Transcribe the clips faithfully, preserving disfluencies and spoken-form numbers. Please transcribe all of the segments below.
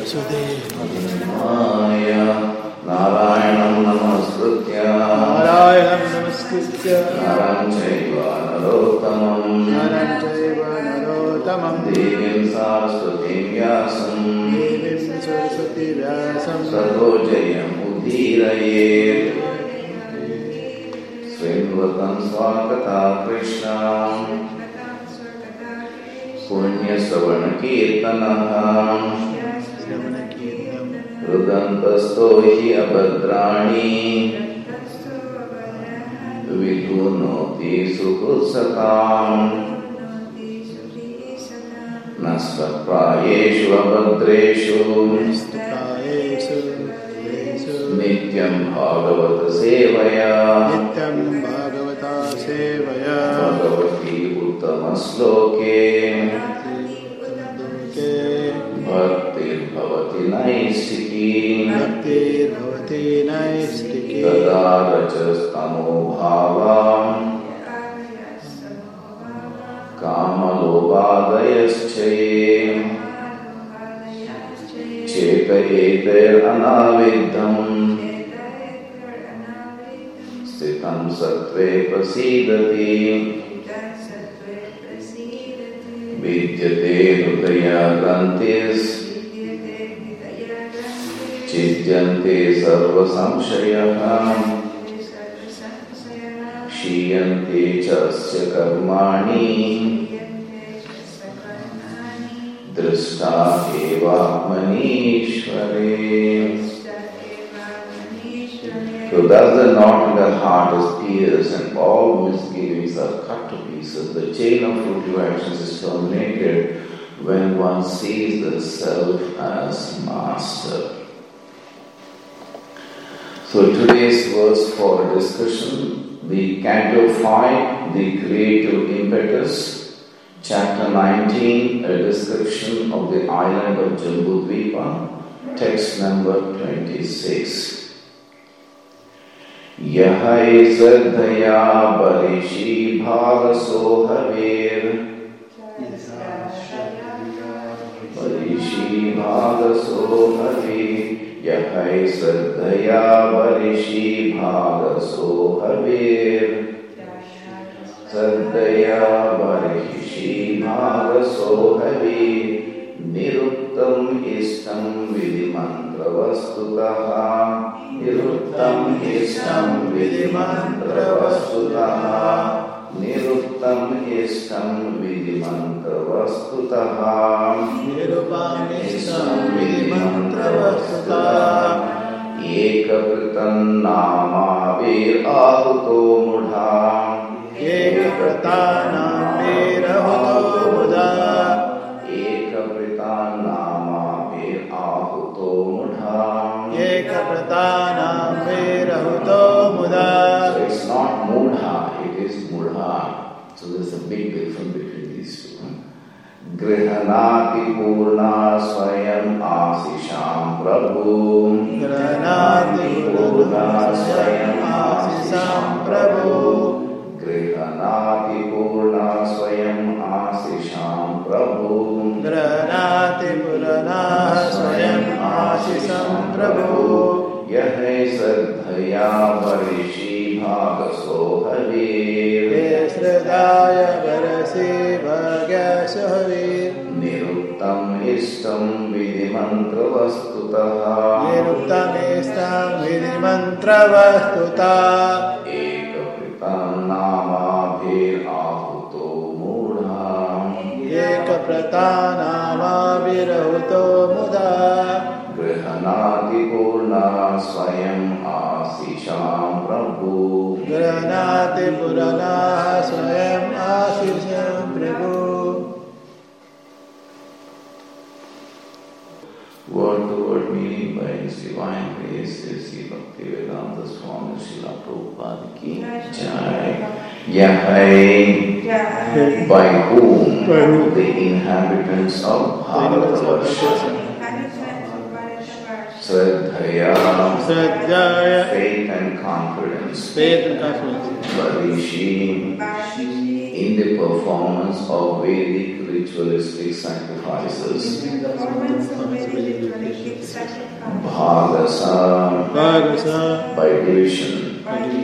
Maya Narayanam Namaskritya Narayanam Namaskritya Naram Chaiva Narottamam Naram Chaiva Narottamam Devim Saraswatim Vyasam Devim Saraswati Vyasam Tato Jayam Udhirayet Srinvatam Swakata Krishna Punya Savana Kirtanaham Rudantasto hi abhadrani Vidhunoti suhutsatam Nastaprayeshu abhadreshu Nityam bhagavata sevaya Nityam bhagavata sevaya Bhagavati uttamasloke Bhaktir bhavati naistiki Bhaktir bhavati naistiki Tada rajas tamo bhavam Kama lobhadayaschaye Cheta eter anaviddham Sthitam sattve prasidati Vidyate hridaya grantis Chidyante sarva samshayaham Shiyante chasya karmani Drishta eva manishvare So thus the knot in the heart is pierced and all misgivings are cut to pieces. The chain of fruitive actions is terminated when one sees the self as master. So today's verse for discussion, the Canto five, the Creative Impetus, Chapter nineteen, a description of the island of Jambudvipa, text number twenty-six. Yahai Sadhaya Barishi Bhagaso Havir Barishi Bhagaso Havir Yahai Sadhaya Barishi Bhagaso Havir Sadhaya Barishi Bhagaso Havir Niruttam Ishtam Vidimantra Vastutaha Niruttam Ishtam Vidimantra Vastutaha Niruttam Ishtam Vidimantra Vastutaha Nirupam Ishtam Vidimantra Vastutaha Ekapritam Namavir Ahuto Mudha Ekapritam Namavir Ahuto Mudha Ekapritam Namavir Ahuto Mudha Ekapratanam virahuto muda. So it's not mudha, it is mudha. So there's a big difference between these two. Grihanati purna swayam asisham prabhu. Grihanati purna swayam asisham prabhu. Grihanati purna swayam asisham prabhu. Grihanati purna swayam asisham prabhu. Yahai Sadhaya Barishi Bhagaso Havir Yasradaya Varasi Bhagaso Havir Niruttam Ishtam Vidimantra Vastutaha Niruttam Ishtam Vidimantra Vastutaha Ekapritam Namabhir Ahuto Mudha Ekapratanam virahuto muda. Grihanati Purna Swayam Asisham Prabhu Grihanati Purana Swayam Asisham Prabhu. Word to word meaning by His Divine Grace is Sri Bhaktivedanta Swami Srila Prabhupada Ki Jai. Yahai, by whom the inhabitants of Bharatavarsha Shraddhaya, Shraddhaya, faith and confidence, faith and confidence, Barishi, in the performance of Vedic ritualistic sacrifices, Bhagasa, Bhagasa, by division,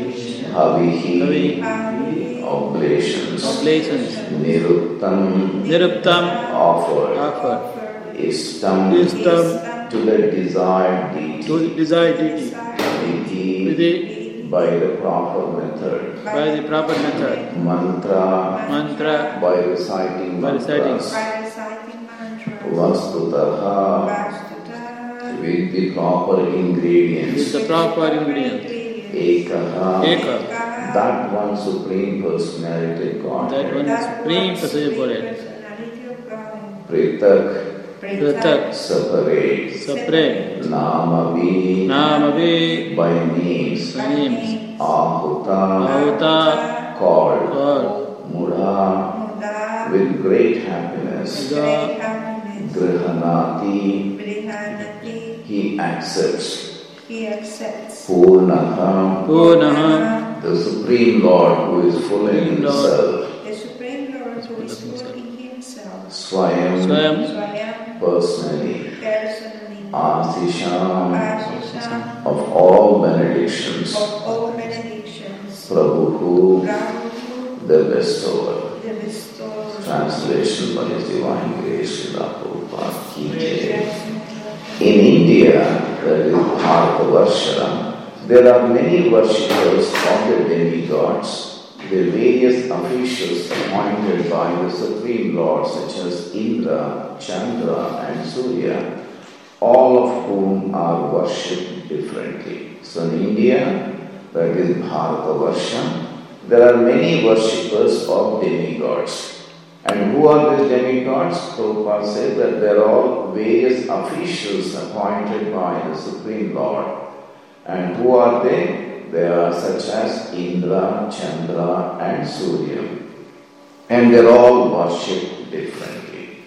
Havihi, Havi, oblations, oblations, Niruttam, Niruptam, offered, offer, Istam, Istam, to the desired to deity, desired deity, Vidhi, Vidhi, by the proper method, by the proper method, Mantra, mantra, by reciting by reciting, mantras, by reciting mantras, Vastutaha, Vastutaha, with the proper with ingredients, the proper ingredients, Ekaha, Eka, that one supreme personality God, that one is supreme personality, personality of God, Pritak, Pratak, separate, separate, Namavi, Namavi, by names, by names, Ahuta, Ahuta, called, called, Mudha, Muda, with great happiness, great happiness, Grihanati, Brihanati, he accepts, he accepts, Purnaha, Punaha, the Supreme Lord who is full in Supreme Lord. himself, the Supreme Lord who is full in himself, Swayam, Swayam, Swayam, personally, personally, Asisham, Ashisha, of all benedictions, of all benedictions, Prabhu, Prabhu, the bestower. the bestower. Translation by His Divine Grace, Srila Prabhupada Ki Jai. Yes. In India, that is Bharatavarsha, there are many worshippers of the demigods, the various officials appointed by the Supreme Lord, such as Indra, Chandra, and Surya, all of whom are worshipped differently. So in India, that is Bharatavarsha, there are many worshippers of demigods. And who are these demigods? Prabhupada said that they are all various officials appointed by the Supreme Lord. And who are they? They are such as Indra, Chandra, and Surya. And they are all worshipped differently.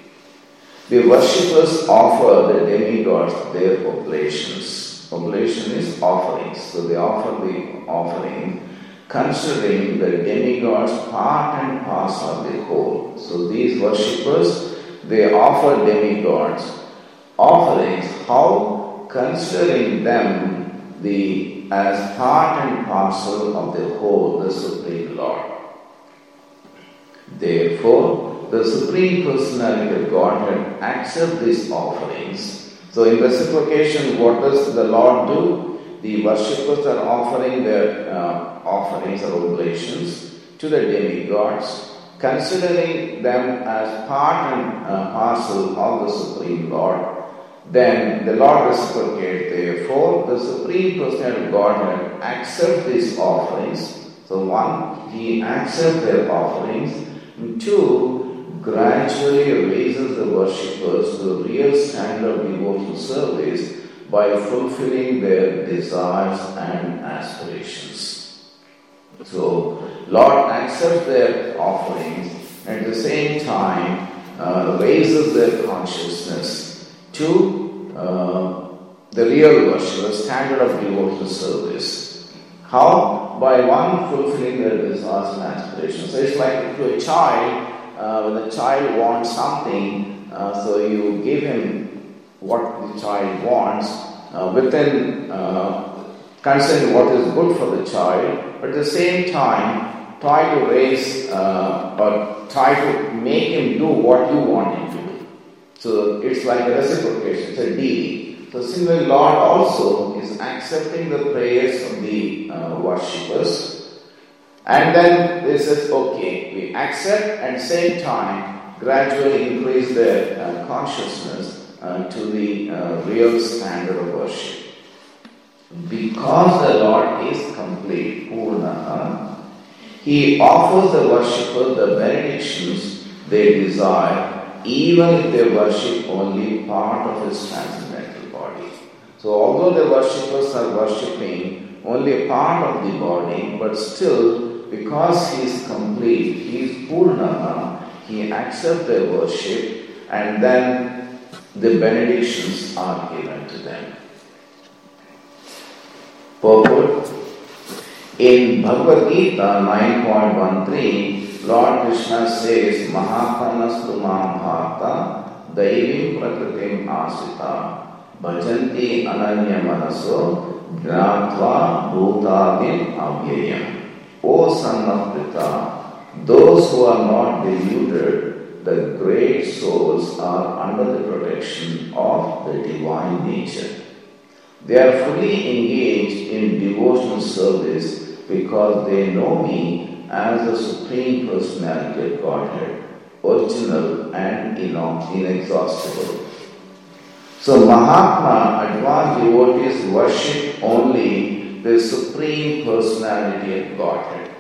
The worshippers offer the demigods their oblations. Oblation is offerings. So they offer the offering considering the demigods part and parcel of the whole. So these worshippers, they offer demigods offerings. How? Considering them the as part and parcel of the whole, the Supreme Lord. Therefore, the Supreme Personality of Godhead accepts these offerings. So in reciprocation, what does the Lord do? The worshippers are offering their uh, offerings or oblations to the demigods, considering them as part and uh, parcel of the Supreme Lord. Then the Lord reciprocates. Therefore, the Supreme Personality of Godhead accepts these offerings. So one, He accepts their offerings. And two, gradually raises the worshippers to the real standard of devotional service by fulfilling their desires and aspirations. So, Lord accepts their offerings and at the same time uh, raises their consciousness to uh, the real worship, the standard of devotional service. How? By one fulfilling their desires and aspirations. So it's like to a child, uh, when the child wants something, uh, so you give him what the child wants, uh, within uh, considering what is good for the child, but at the same time try to raise uh, or try to make him do what you want him to do. So it's like a reciprocation, it's a deal. So similarly, Lord also is accepting the prayers of the uh, worshippers, and then he says, okay, we accept and at the same time gradually increase their uh, consciousness Uh, to the uh, real standard of worship. Because the Lord is complete, Purnaha, He offers the worshipper the benedictions they desire, even if they worship only part of His transcendental body. So although the worshippers are worshipping only a part of the body, but still, because He is complete, He is Purnaha, He accepts their worship, and then the benedictions are given to them. Purport. In Bhagavad Gita nine point thirteen, Lord Krishna says, Mahapanastu mam bhakta daivim prakritim asita bhajanti ananya manaso gnatva bhutadim avyayam. O son of Pritha, those who are not deluded, the great souls are under the protection of the divine nature. They are fully engaged in devotional service because they know me as the Supreme Personality of Godhead, original and inexhaustible. So Mahatma, advanced devotees worship only the Supreme Personality of Godhead.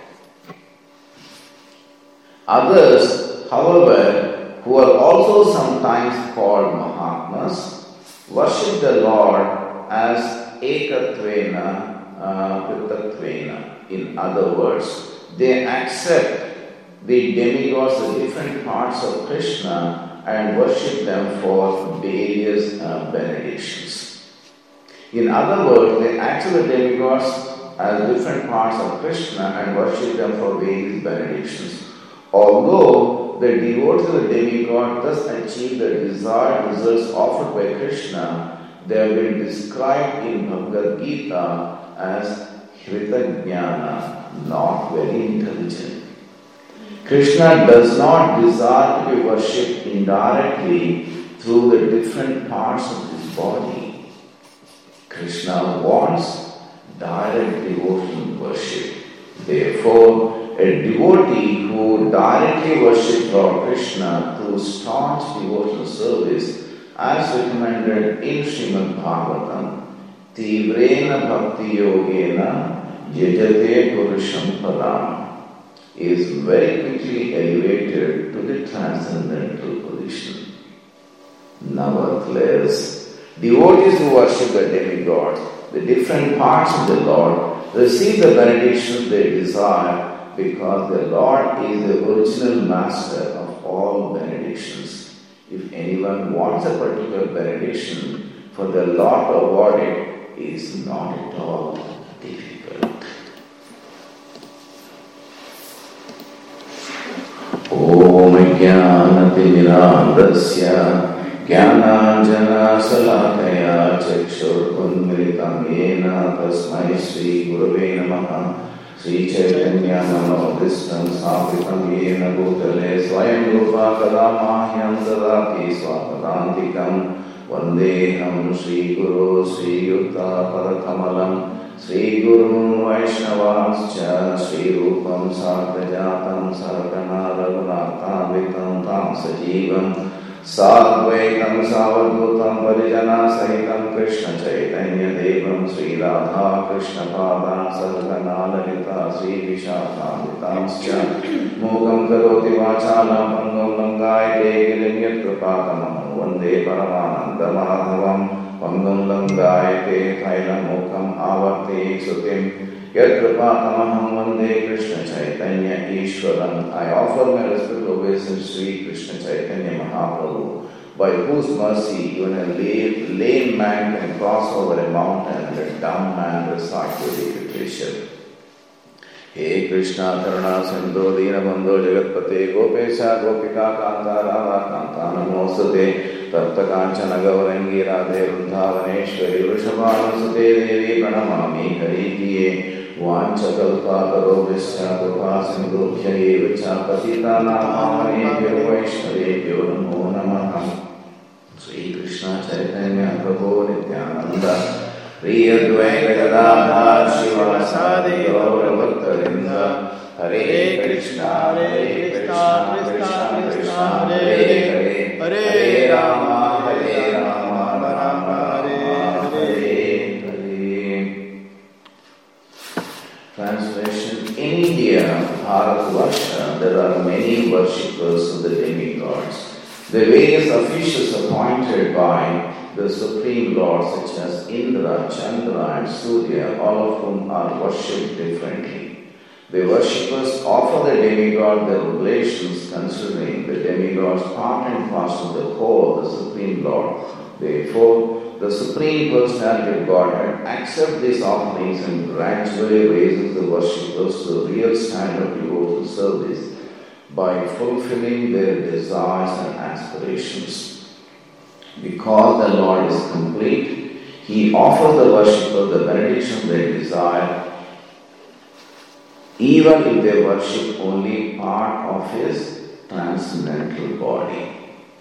Others, however, who are also sometimes called Mahatmas, worship the Lord as Ekatvena uh, Pritatvena. In other words, they accept the demigods, the different parts of Krishna, and worship them for various uh, benedictions. In other words, they accept the demigods as different parts of Krishna and worship them for various benedictions. Although the devotees of the demigod thus achieve the desired results offered by Krishna, they have been described in Bhagavad Gita as Hritajnana, not very intelligent. Krishna does not desire to be worshipped indirectly through the different parts of his body. Krishna wants direct devotional worship. Therefore, a devotee who directly worships Lord Krishna through staunch devotional service, as recommended in Srimad Bhagavatam, Tivrena Bhakti Yogena Yajate Purusham Param, is very quickly elevated to the transcendental position. Nevertheless, devotees who worship the demigods, the different parts of the Lord, receive the benedictions they desire because the Lord is the original master of all benedictions. If anyone wants a particular benediction, for the Lord to award it is not at all difficult. Om Jnanatimidandasya Jnananjana Salakaya Chakshurkunmritam Yena Tasmai Sri Gurave Namaha Sri Chaitanya Manodistam Sapitam Yena Bhutale Swayam Rupa Kadamahyam Dadati Swapadantikam Vandeham Sri Guru Sri Yutta Padakamalam Sri Guru Vaishnavascha Sri Rupam Sartajatam Sargana Raghunathavitam Tam Sajivam Sadvaitam Savadhutam Parijana Sahitam Krishna Chaitanya Devam Sri Radha Krishna Pada Sargana Lalita Sri Vishakamitamscha Mukam Karoti Vachalam Pangam Langayate Gilimyat Kripatamam Vande Paramananda Madhavam Pangam Langayate Thailam Mukam Avate Sutim Yat Kripatamaham Vande Krishna Chaitanya Ishwaram. I offer my respectful obeisance to Sri Krishna Chaitanya Mahaprabhu, by whose mercy even a lame, lame man can cross over a mountain and a dumb man recite the literature. He Krishna Karuna Sindhu Dina Bandhu Jagatpate Gopesha Gopika Kanta Radha Kanta Namostate Tapta Kanchana Gaurangi Radhe Vrindavaneshwari Vrishabhanusate Devi Pranamami Harikiye Vanchakalpa Karobhisya Krupa Sindhubhya Evacha Patita Namamane Vaishnavebhyo Namo Namaha. Sri Krishna Chaitanya Prabhu Nityananda Pri Advaita Gadadhar Srivasadi Gaura Bhattarinda Hare Krishna Hare Krishna Krishna Krishna Hare Hare Hare Rama Hare Rama Rama Hare Hare Hare. Translation. In India, Bharatvarsha, there are many worshippers of the demigods. The various officials appointed by the Supreme Lord, such as Indra, Chandra and Surya, all of whom are worshipped differently. The worshippers offer the demigod their oblations, considering the demigods part and parcel of the whole, the Supreme Lord. Therefore, the Supreme Personality of Godhead accepts these offerings and gradually raises the worshippers to the real standard of devotional service by fulfilling their desires and aspirations. Because the Lord is complete, he offers the worshipper the benediction they desire, even if they worship only part of his transcendental body.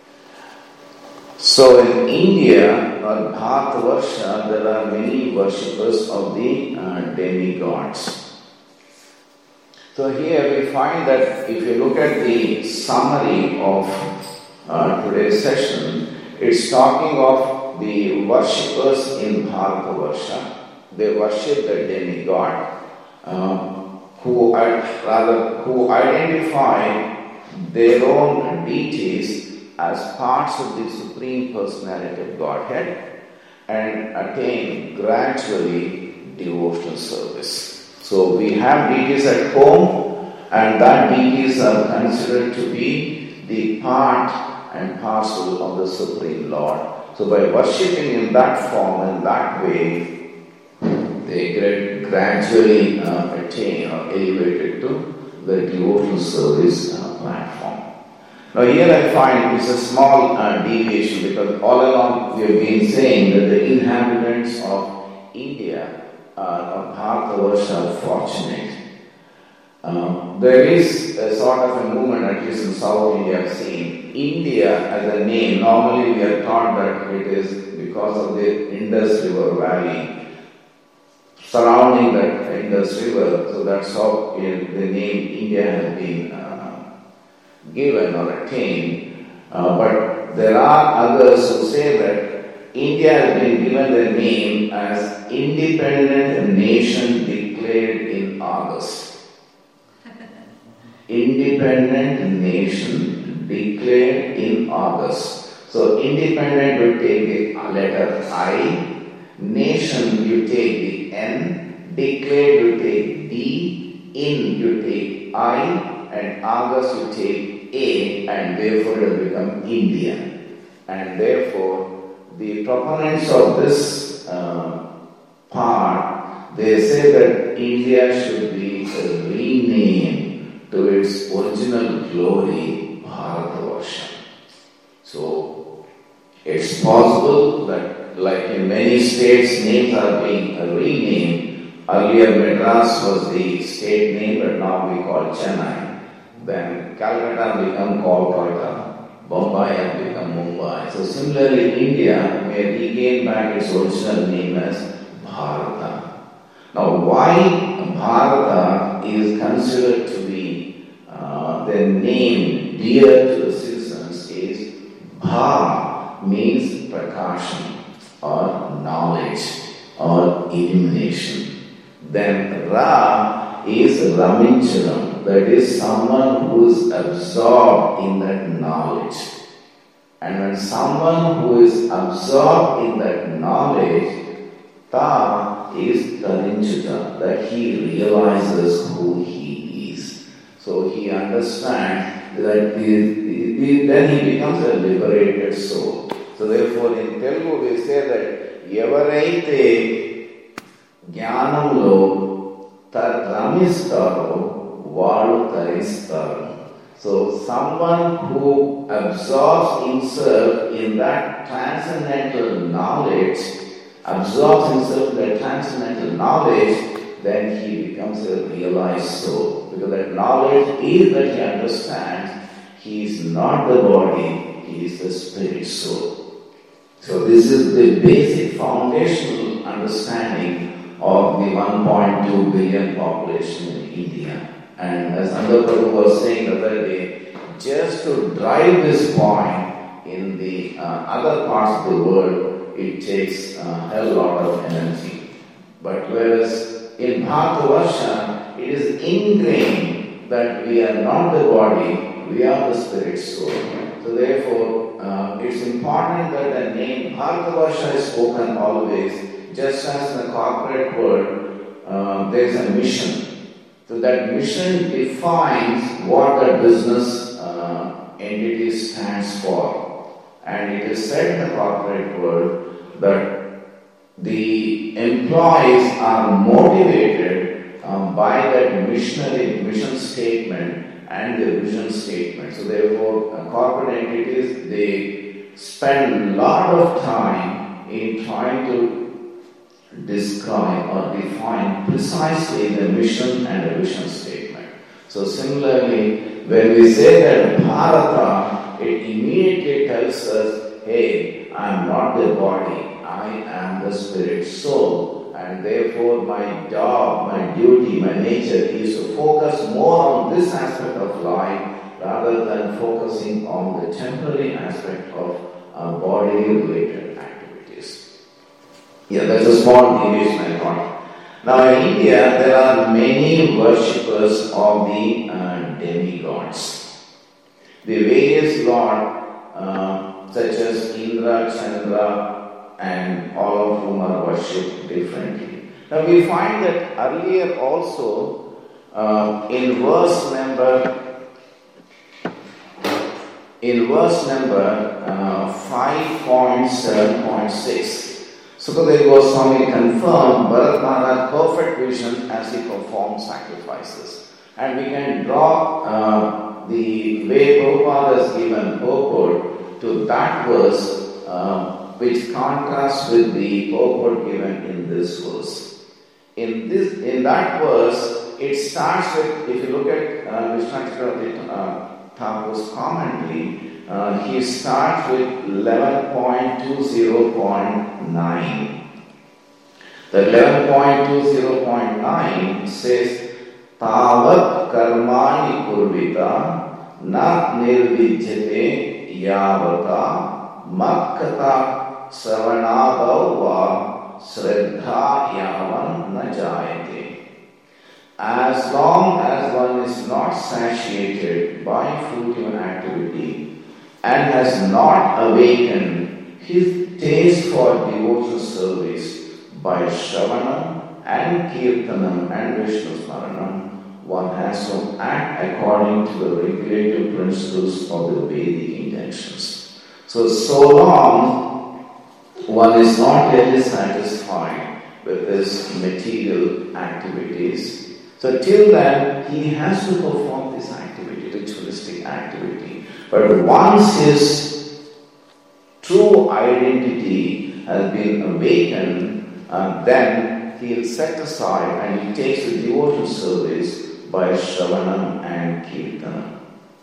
So in India or Bharatavarsha, there are many worshippers of the uh, demigods. So here we find that if you look at the summary of uh, today's session, it's talking of the worshippers in Bharatavarsha. They worship the demigod, uh, who are, rather who identify their own deities as parts of the Supreme Personality of Godhead and attain gradually devotional service. So we have deities at home, and that deities are considered to be the part and parcel of the Supreme Lord. So by worshipping in that form, in that way, they gradually uh, attain or elevated to the devotional service uh, platform. Now here I find it's a small uh, deviation, because all along we have been saying that the inhabitants of India uh, of Bharatavarsha are fortunate. Um, there is a sort of a movement, at least in South India, I've seen. India as a name, normally we are taught that it is because of the Indus River Valley surrounding that Indus River, so that's how uh, the name India has been uh, given or attained. Uh, but there are others who say that India has been given the name as Independent Nation declared in August. Independent Nation declared in August. So independent will take the letter I, nation you take the N, declared you take D, in you take I, and August you take A, and therefore it will become India. And therefore the proponents of this uh, part, they say that India should be renamed to its original glory, Bharatavarsha. So it's possible that, like in many states, names are being renamed. Earlier Madras was the state name, but now we call Chennai. Then Calcutta become Kolkata. Bombay has become Mumbai. So similarly, India may regain back its original name as Bharata. Now, why Bharata is considered to be uh, the name dear to the citizens is Bha means prakasham or knowledge or illumination. Then Ra is Ramincharam, that is someone who is absorbed in that knowledge. And when someone who is absorbed in that knowledge, Ta is Tarinchita, that he realizes who he is. So he understands that he, he, then he becomes a liberated soul. So therefore in Telugu we say that Evaraite Jnanamlo Tat Ramistaro Valu Taristaro. So someone who absorbs himself in that transcendental knowledge, absorbs himself in that transcendental knowledge, then he becomes a realized soul. Because that knowledge is that he understands he is not the body, he is the spirit soul. So this is the basic foundational understanding of the one point two billion population in India. And as Nanda Prabhu was saying the other day, just to drive this point in the uh, other parts of the world, it takes a hell lot of energy. But whereas in Bharatavarsha, it is ingrained that we are not the body, we are the spirit soul. So therefore, uh, it's important that the name Bharatavarsha is spoken always. Just as in the corporate world, uh, there is a mission. So that mission defines what the business uh, entity stands for. And it is said in the corporate world that the employees are motivated um, by that missionary mission statement and the vision statement. So therefore, uh, corporate entities, they spend a lot of time in trying to describe or define precisely the mission and the vision statement. So similarly, when we say that Bharata, it immediately tells us, hey, I am not the body, I am the spirit soul, and therefore my job, my duty, my nature is to focus more on this aspect of life rather than focusing on the temporary aspect of uh, body-related activities. Yeah, that's a small deviation I thought. Now in India, there are many worshippers of the uh, demigods. The various lords, uh, such as Indra, Chandra, and all of whom are worshipped differently. Now we find that earlier also, uh, in verse number in verse number uh, five point seven point six, Sukadeva Goswami confirmed Bharat Maharaj's perfect vision as he performed sacrifices. And we can draw uh, the way Prabhupada has given purport to that verse, uh, which contrasts with the purport given in this verse. In this, in that verse, it starts with, if you look at uh, Vishnu uh, Thakur's commentary, uh, he starts with eleven point two zero point nine. The eleven point two zero point nine says, Tavat karmani kurvita na nirvijyate yavata makkata savanadav va sraddha yavan na jayate. As long as one is not satiated by fruitive activity and has not awakened his taste for devotional service by Shravanam and Kirtanam and Vishnu Smaranam, one has to act according to the regulative principles of the Vedic intentions. So, so long one is not really satisfied with his material activities, so till then, he has to perform this activity, ritualistic activity. But once his true identity has been awakened, uh, then he will set aside and he takes the devotional service by Shravanam and Kirtanam.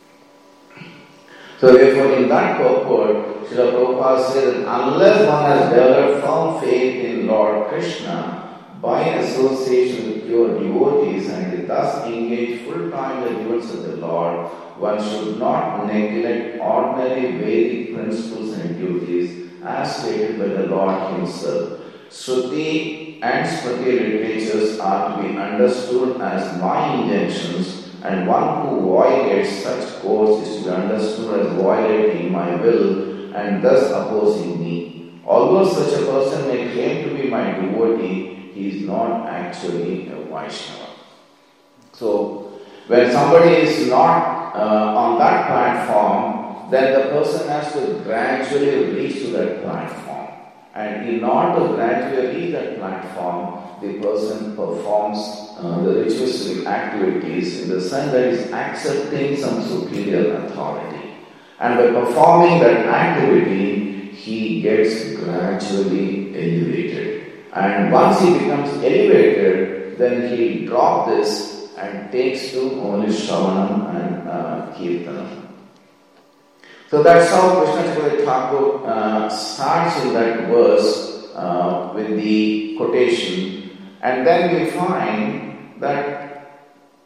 So therefore, in that purport, Srila Prabhupada said that unless one has developed firm faith in Lord Krishna, by association with pure devotees and thus engage full-time in the devotions of the Lord, one should not neglect ordinary Vedic principles and duties as stated by the Lord himself. Shruti and Smriti literatures are to be understood as my intentions, and one who violates such codes is to be understood as violating my will and thus opposing me. Although such a person may claim to be my devotee, he is not actually a Vaishnava. So, when somebody is not uh, on that platform, then the person has to gradually reach to that platform. And in order to gradually reach that platform, the person performs uh, the ritualistic activities in the sense that is accepting some superior authority. And by performing that activity, he gets gradually elevated. And once he becomes elevated, then he drops this and takes to only Shravanam and uh, Kirtanam. So that's how Krishna Chakravarti Thakur uh, starts in that verse uh, with the quotation. And then we find that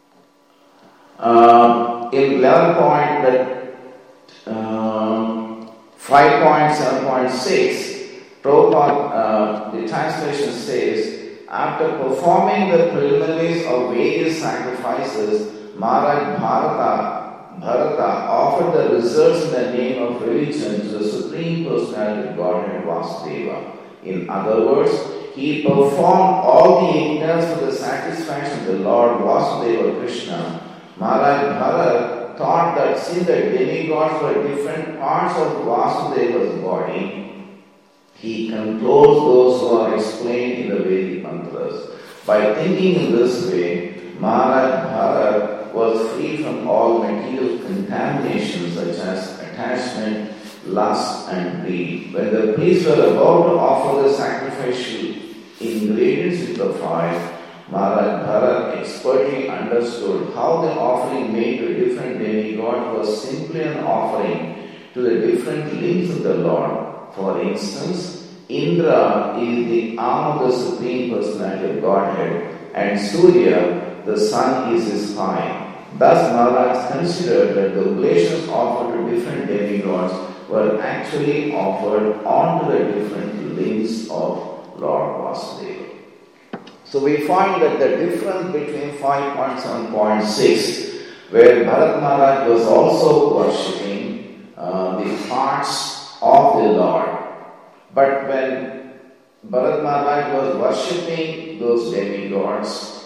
uh, in eleven point, that uh, five point seven point six, Prabhupada, uh, the translation says, after performing the preliminaries of various sacrifices, Maharaj Bharata, Bharata offered the results in the name of religion to the Supreme Personality of Godhead Vasudeva. In other words, he performed all the yajnas for the satisfaction of the Lord Vasudeva Krishna. Maharaj Bharata thought that since the demigods were different parts of Vasudeva's body, he controls those who are explained in the Vedic mantras. By thinking in this way, Maharaj Bharata was free from all material contaminations such as attachment, lust and greed. When the priests were about to offer the sacrificial ingredients with the fire, Maharaj Bharat expertly understood how the offering made to different demigods was simply an offering to the different limbs of the Lord. For instance, Indra is the arm of the Supreme Personality of Godhead, and Surya, the sun, is his thigh. Thus, Maharaj considered that the oblations offered to different demigods were actually offered onto the different limbs of Lord Vasudeva. So we find that the difference between five point seven point six, where Bharat Maharaj was also worshipping uh, the parts of the Lord, but when Bharat Maharaj was worshipping those demigods,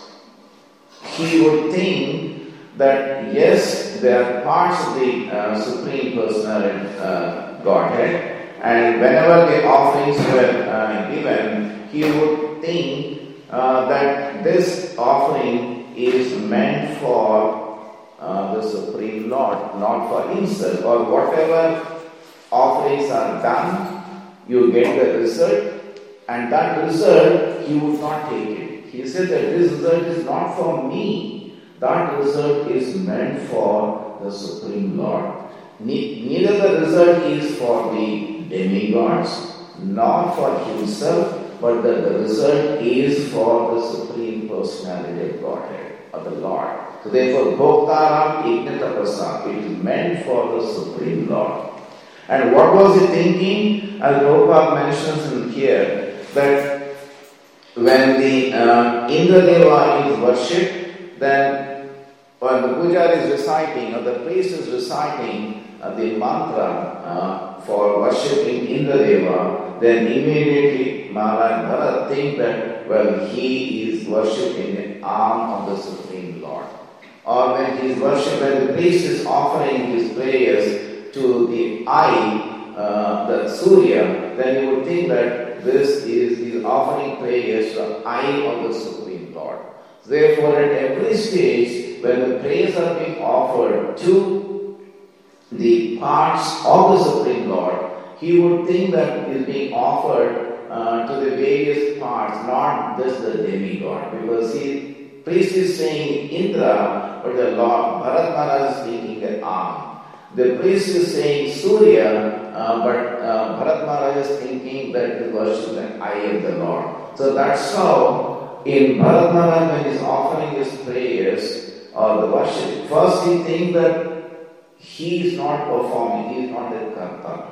he would think that yes, they are parts of the uh, Supreme Personality uh, Godhead, and whenever the offerings were uh, given, he would think uh, that this offering is meant for uh, the Supreme Lord, not for himself, or whatever offerings are done, you get the result, and that result he would not take it. He said that this result is not for me, that result is meant for the Supreme Lord. Ne- neither the result is for the demigods, nor for himself, but that the result is for the Supreme Personality of Godhead, or the Lord. So therefore, Bhoktaram Ignatapasa, it is meant for the Supreme Lord. And what was he thinking? As Prabhupada mentions in here, that when the uh, Indradeva is worshipped, then when the puja is reciting, or the priest is reciting uh, the mantra uh, for worshipping Indradeva, then immediately Maharaj Bharat thinks that, well, he is worshipping the arm of the Supreme Lord. Or when he is worshipped, when the priest is offering his prayers to the eye, uh, the Surya, then you would think that this is his offering prayers to the eye of the Supreme Lord. Therefore, at every stage, when the prayers are being offered to the parts of the Supreme Lord, he would think that it is being offered uh, to the various parts, not just the demigod, because he priest is saying Indra, but the Lord Bharat Maharaj is speaking the arm. The priest is saying Surya, uh, but uh, Bharat Maharaj is thinking that he worships the eye of the Lord. So that's how in Bharat Maharaj, when he is offering his prayers or the worship, first he thinks that he is not performing, he is not the karta.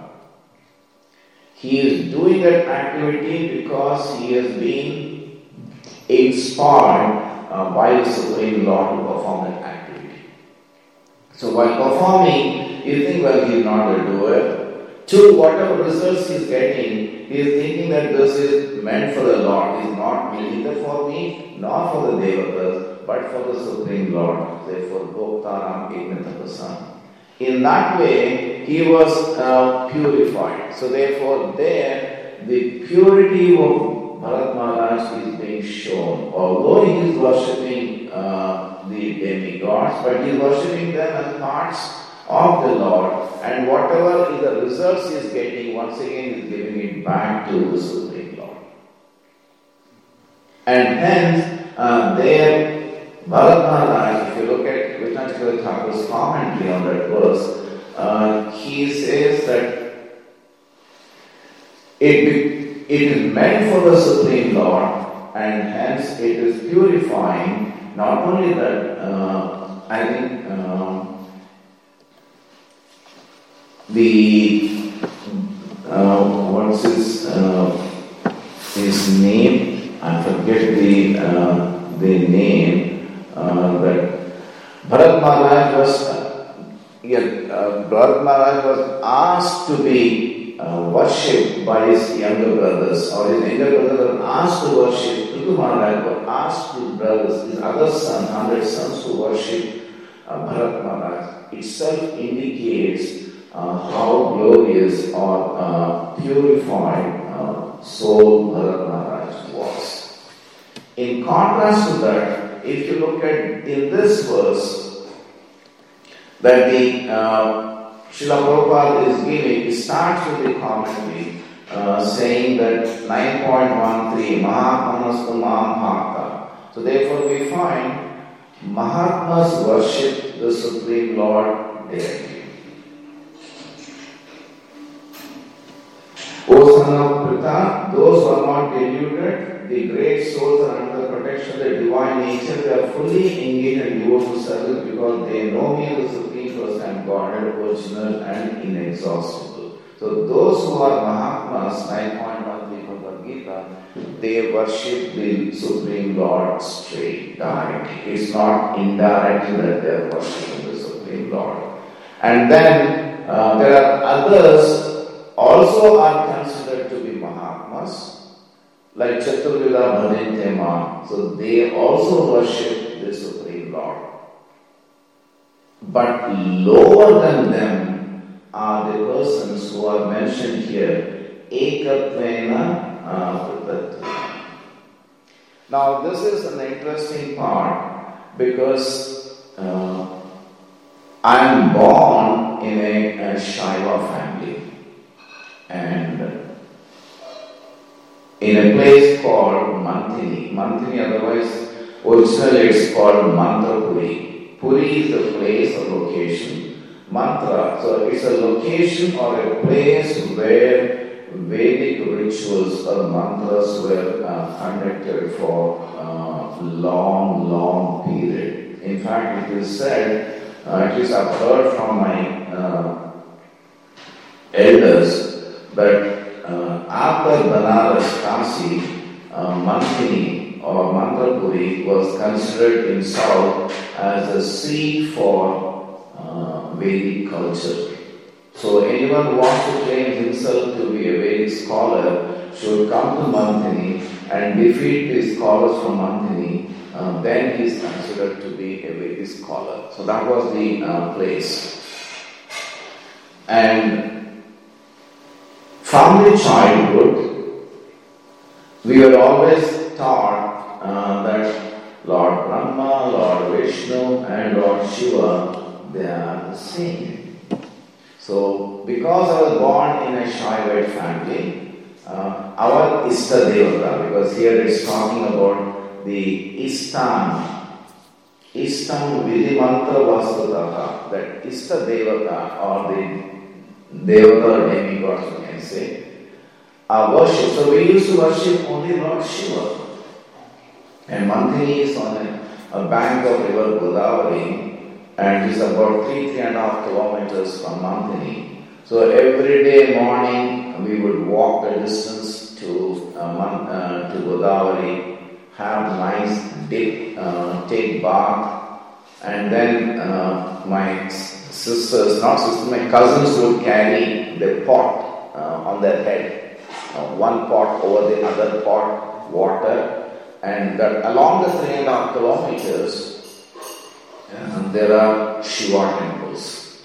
He is doing that activity because he has been inspired uh, by the Supreme Lord to perform that activity. So while performing, you think, well, he is not a doer. Two, whatever results he is getting, he is thinking that this is meant for the Lord. It is not neither for me, nor for the Devatas, but for the Supreme Lord. Therefore, Bhoktaram Ignatapasa. In that way, he was uh, purified. So therefore, there, the purity of Bharat Maharaj is being shown. Although he is worshipping uh, the demigods, but he is worshipping them as parts of the Lord. And whatever is the results he is getting, once again, he is giving it back to the Supreme Lord. And hence, uh, there, Bharat Maharaj, if you look at Vishnu Thakur's commentary on that verse, uh, he says that it, it is meant for the Supreme Lord, and hence it is purifying. Not only that, uh, I think uh, the uh, what's his uh, his name? I forget the uh, the name. Uh, that Bharat Maharaj was, uh, yeah, uh, Bharat Maharaj was asked to be uh, worshipped by his younger brothers, or his younger brothers were asked to worship. Prithu Maharaj was asked his brothers, his other son, hundred sons, to worship uh, Bharat Maharaj. Itself indicates uh, how glorious or uh, purified uh, soul Bharat Maharaj was. In contrast to that, if you look at in this verse that the uh, Srila Prabhupada is giving, it starts with the commentary uh, saying that nine point one three Mahatmanastu Mam Bhakta. So therefore we find Mahatmas worship the Supreme Lord directly. O son of Pritha, those who are not deluded, the great souls are under the protection of the divine nature. They are fully engaged in devotional service because they know me as the Supreme Person, Godhead, original and inexhaustible. So those who are Mahatmas, nine point one three Bhagavad Gita, they worship the Supreme Lord straight, direct. It's not indirectly that they are worshipping the Supreme Lord. And then uh, there are others also are considered to be Mahatmas, like Chaturveda Bhadintema. So they also worship the Supreme Lord. But lower than them are the persons who are mentioned here, Ekatvena Pratatva. Now this is an interesting part because uh, I am born in a, a Shaiva family and in a place called Mantini. Mantini, otherwise, originally it's called Mantrapuri. Puri is the place or location. Mantra, so it's a location or a place where Vedic rituals or mantras were uh, conducted for uh, long, long period. In fact, it is said, uh, at least I've heard from my uh, elders, that uh, after Banaras, Kasi, uh, Mantini or Mantrapuri was considered in South as a seat for uh, Vedic culture. So anyone who wants to claim himself to be a Vedic scholar should come to Mantini and defeat the scholars from Mantini. Uh, then he is considered to be a Vedic scholar. So that was the uh, place. And from the childhood, we were always taught uh, that Lord Brahma, Lord Vishnu and Lord Shiva, they are the same. So, because I was born in a Shaivite family, uh, our Ishta Devata, because here it's talking about the Ishtam, Ishtam Vidimantra Vastutaha, that Ishta Devata or the Devata or demigods, you can say, are worship. So we used to worship only Lord Shiva. And Mantini is on a, a bank of river Godavari, and it's about three, three and a half kilometers from Mantini. So every day morning we would walk a distance to uh, Man, uh, to Godavari, have nice dip, uh, take bath, and then uh, my sisters, not sisters, my cousins would carry the pot uh, on their head. Uh, one pot over the other pot, water, and that along the three and a half kilometers, uh, there are Shiva temples.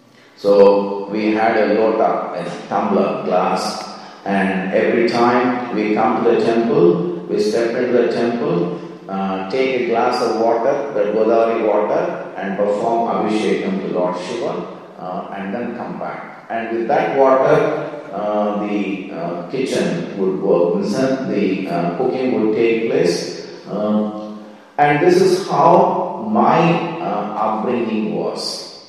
So we had a lota, a tumbler, glass, and every time we come to the temple, we step into the temple, uh, take a glass of water, the Godavari water, and perform Abhishekam to Lord Shiva, uh, and then come back. And with that water, uh, the uh, kitchen would work, the uh, cooking would take place. Uh, and this is how my uh, upbringing was.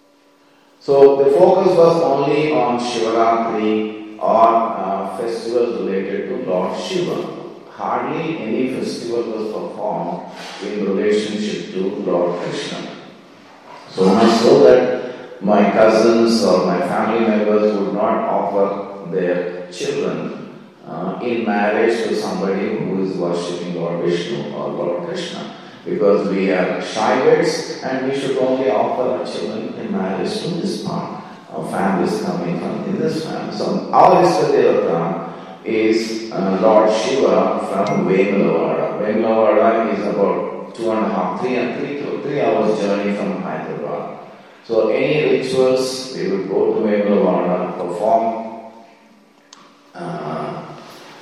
So the focus was only on Shivaratri or uh, festivals related to Lord Shiva. Hardly any festival was performed in relationship to Lord Krishna. So much so that my cousins or my family members would not offer their children uh, in marriage to somebody who is worshipping Lord Vishnu or Lord Krishna, because we are Shaivites and we should only offer our children in marriage to this part. Our families coming from in this family. So our Ishta Devata is uh, Lord Shiva from Vemulavada. Vemulavada is about two and a half, three and three, three hours journey from Hyderabad. So any rituals, we would go to Vemulavada, perform uh,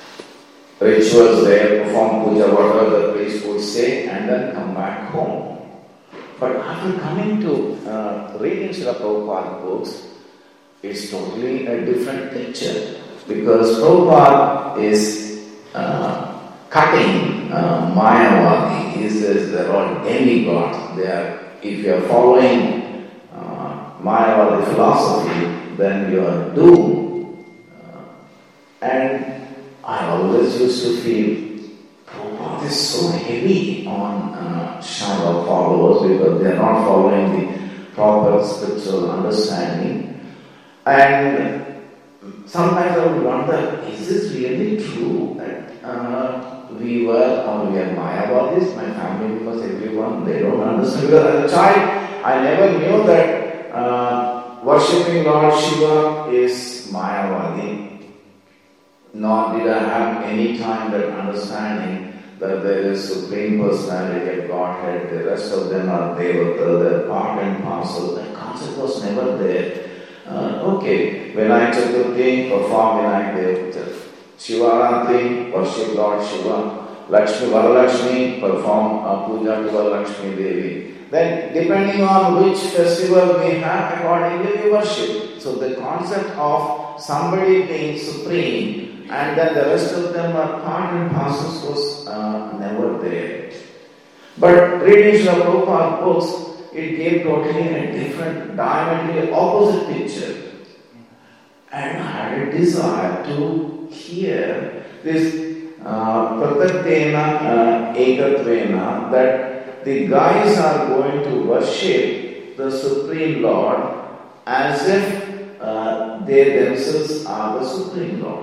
rituals there, perform puja, whatever the priest would say, and then come back home. But after coming to uh, reading Srila Prabhupada books, it's totally a different picture. because Prabhupada is uh, cutting uh, Mayavadi. He says they're all demigods. They are, if you are following uh, Mayavadi philosophy, then you are doomed. Uh, and I always used to feel Prabhupada is so heavy on uh, Shaiva followers because they are not following the proper spiritual understanding. And sometimes I would wonder, is this really true that uh, we were or we are Mayavadis? My family members, everyone, they don't understand. Because as a child, I never knew that uh, worshipping Lord Shiva is Mayavadi. Nor did I have any time that understanding that there is Supreme Personality of Godhead, the rest of them are Devata, they're part and parcel. That concept was never there. Uh, okay, Vinayak Chaturthi, perform Vinayak Devata. Shivaratri, worship Lord Shiva. Lakshmi, Varalakshmi, perform uh, puja to Varalakshmi Devi. Then, depending on which festival we have, accordingly we worship. So the concept of somebody being supreme and then the rest of them are part and parcels was uh, never there. But reading Srila Prabhupada books, it gave totally a different, diametrically opposite picture. And I had a desire to hear this uh, Prataktena uh, Ekatvena, that the guys are going to worship the Supreme Lord as if uh, they themselves are the Supreme Lord.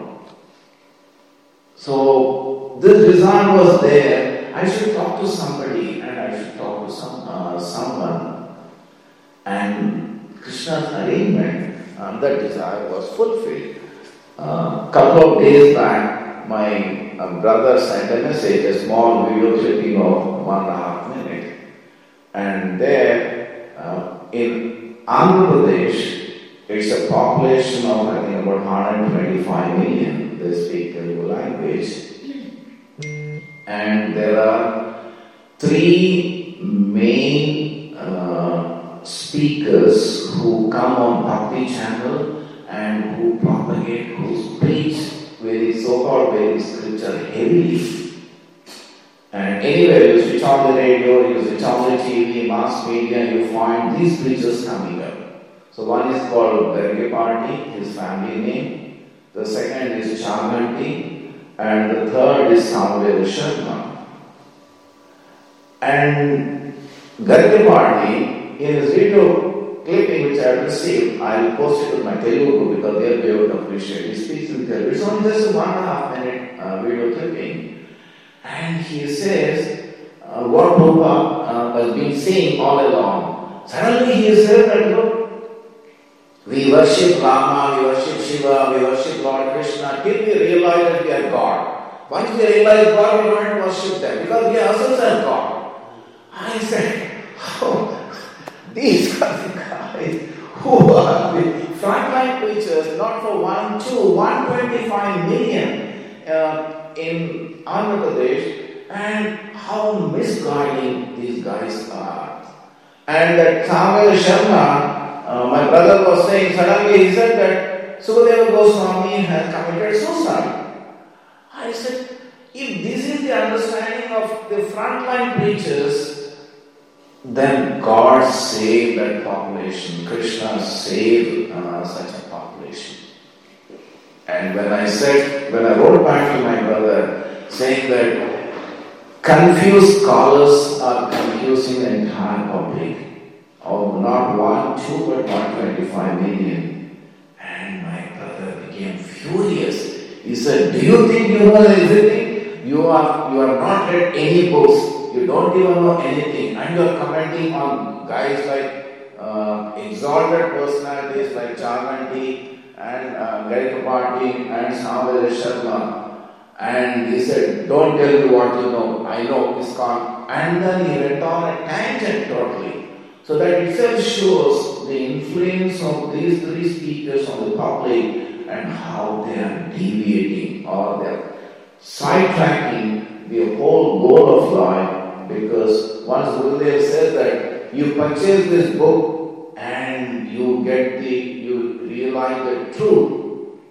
So this desire was there. I should talk to somebody and I should talk to some uh, someone. And Krishna's arrangement, uh, that desire was fulfilled. A uh, couple of days back, my uh, brother sent a message, a small video clipping of one and a half minute. And there, uh, in Andhra Pradesh, it's a population of I think about one hundred twenty-five million. They speak Telugu language. And there are three main uh, speakers who come on Bhakti channel and who propagate, who preach Vedic, so-called Vedic scripture heavily. And anywhere you switch on the radio, you switch on the T V, mass media, you find these preachers coming up. So one is called Gargi Party, his family name. The second is Chaganti, and the third is Samveda Sharma. And Gargi Party, in his video clipping which I have received, I will post it to my Telugu because they'll be able to appreciate. He speaks in Telugu. It's only just a one and a half minute uh, video clipping. And he says uh, what Prabhupada uh, has been saying all along. Suddenly he says that, look, we worship Rama, we worship Shiva, we worship Lord Krishna till we realize that we are God. Once we realize God, we don't have to worship them because we ourselves are God. I said, oh, these are the guys who are the frontline preachers, not for one, two, one hundred twenty-five million uh, in Andhra Pradesh, and how misguiding these guys are. And that Samveda Sharma, Uh, my brother was saying, suddenly he said that Sukadeva Goswami has committed suicide. I said, if this is the understanding of the frontline preachers, then God saved that population. Krishna saved uh, such a population. And when I said, when I wrote back to my brother saying that confused scholars are confusing the entire public, of not one, two, but one hundred twenty-five million. And my brother became furious. He said, do you think you know everything? You are you have not read any books. You don't even know anything. And you are commenting on guys like uh, exalted personalities like Chaganti and uh, Gargi Party and Samveda Sharma. And he said, don't tell me what you know. I know ISKCON. And then he went on a tangent totally. So that itself shows the influence of these three speakers on the public and how they are deviating or they are sidetracking the whole goal of life. Because once Gurudev says that you purchase this book and you get the, you realize the truth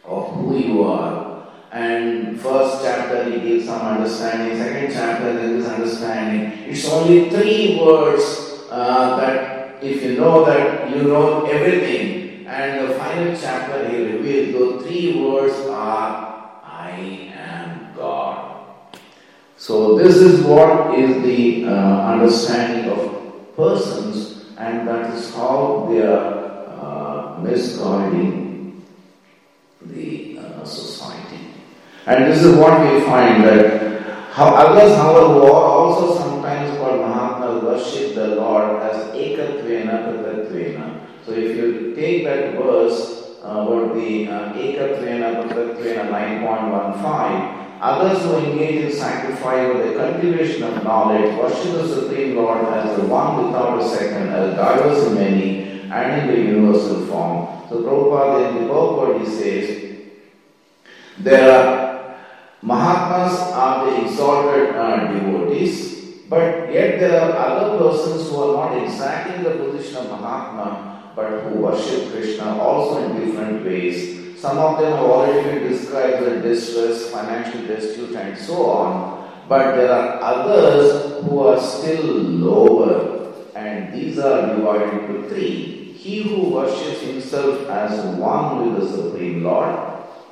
of who you are. And first chapter he gives some understanding, second chapter there is understanding. It's only three words uh, that if you know that you know everything. And the final chapter he reveals those three words are I am God. So this is what is the uh, understanding of persons, and that is how they are uh, misguiding the uh, society. And this is what we find that how others, however, who are also sometimes called Mahatmas, worship the Lord as Ekatvena Pratatvena. So if you take that verse uh, about the uh, Ekatvena Pratatvena nine point one five, others who engage in sacrifice or the cultivation of knowledge worship the Supreme Lord as the one without a second, as diverse in many, and in the universal form. So Prabhupada in the purport he says, there are Mahatmas are the exalted uh, devotees, but yet there are other persons who are not exactly in the position of Mahatma, but who worship Krishna also in different ways. Some of them have already been described as distress, financial destitute, and so on. But there are others who are still lower, and these are divided into three. He who worships himself as one with the Supreme Lord,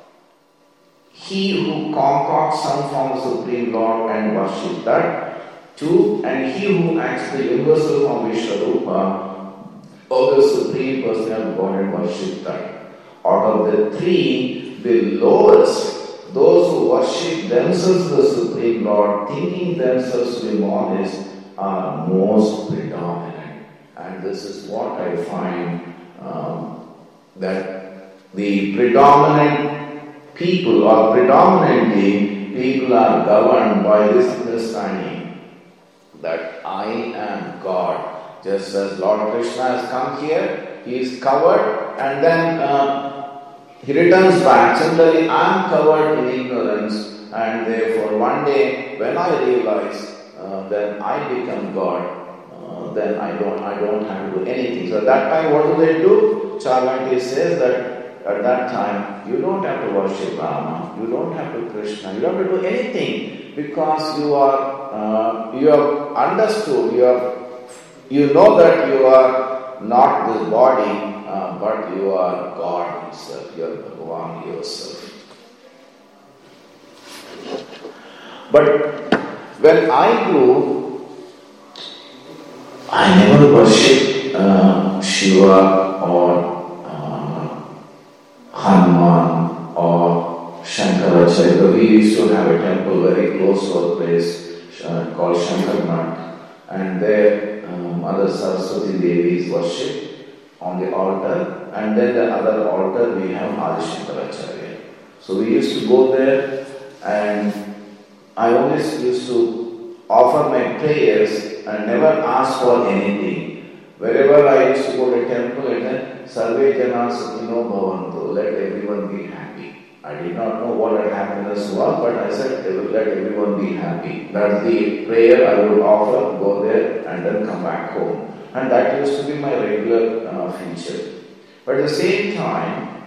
he who concocts some form of Supreme Lord and worships that, two, and he who acts the universal form Vishwarupa of the Supreme Person of God and worship that. Out of the three, the lowest, those who worship themselves the Supreme Lord, thinking themselves to be modest, are most predominant. And this is what I find um, that the predominant people, or predominantly people, are governed by this understanding that I am God. Just as Lord Krishna has come here, he is covered, and then uh, he returns back. Similarly, I am covered in ignorance, and therefore one day when I realize, uh, then I become God. Uh, then I don't, I don't have to do anything. So at that time, what do they do? Charvanti says that at that time, you don't have to worship Rama, you don't have to Krishna, you don't have to do anything, because you are, uh, you have understood, you have, you know that you are not this body, uh, but you are God Himself, you are Bhagavan yourself. But when I grew, I never worshipped uh, Shiva or Hanuman or Shankaracharya. We used to have a temple very close to a place uh, called Shankarnath, and there um, Mother Saraswati Devi is worshipped on the altar, and then the other altar we have Adi Shankaracharya. So we used to go there, and I always used to offer my prayers and never ask for anything. Wherever I used to go to a temple, and then Sarve Jana Sukhino Bhavantu, let everyone be happy. I did not know what that happiness was, but I said, let everyone be happy. That's the prayer I would offer, go there and then come back home. And that used to be my regular uh, feature. But at the same time,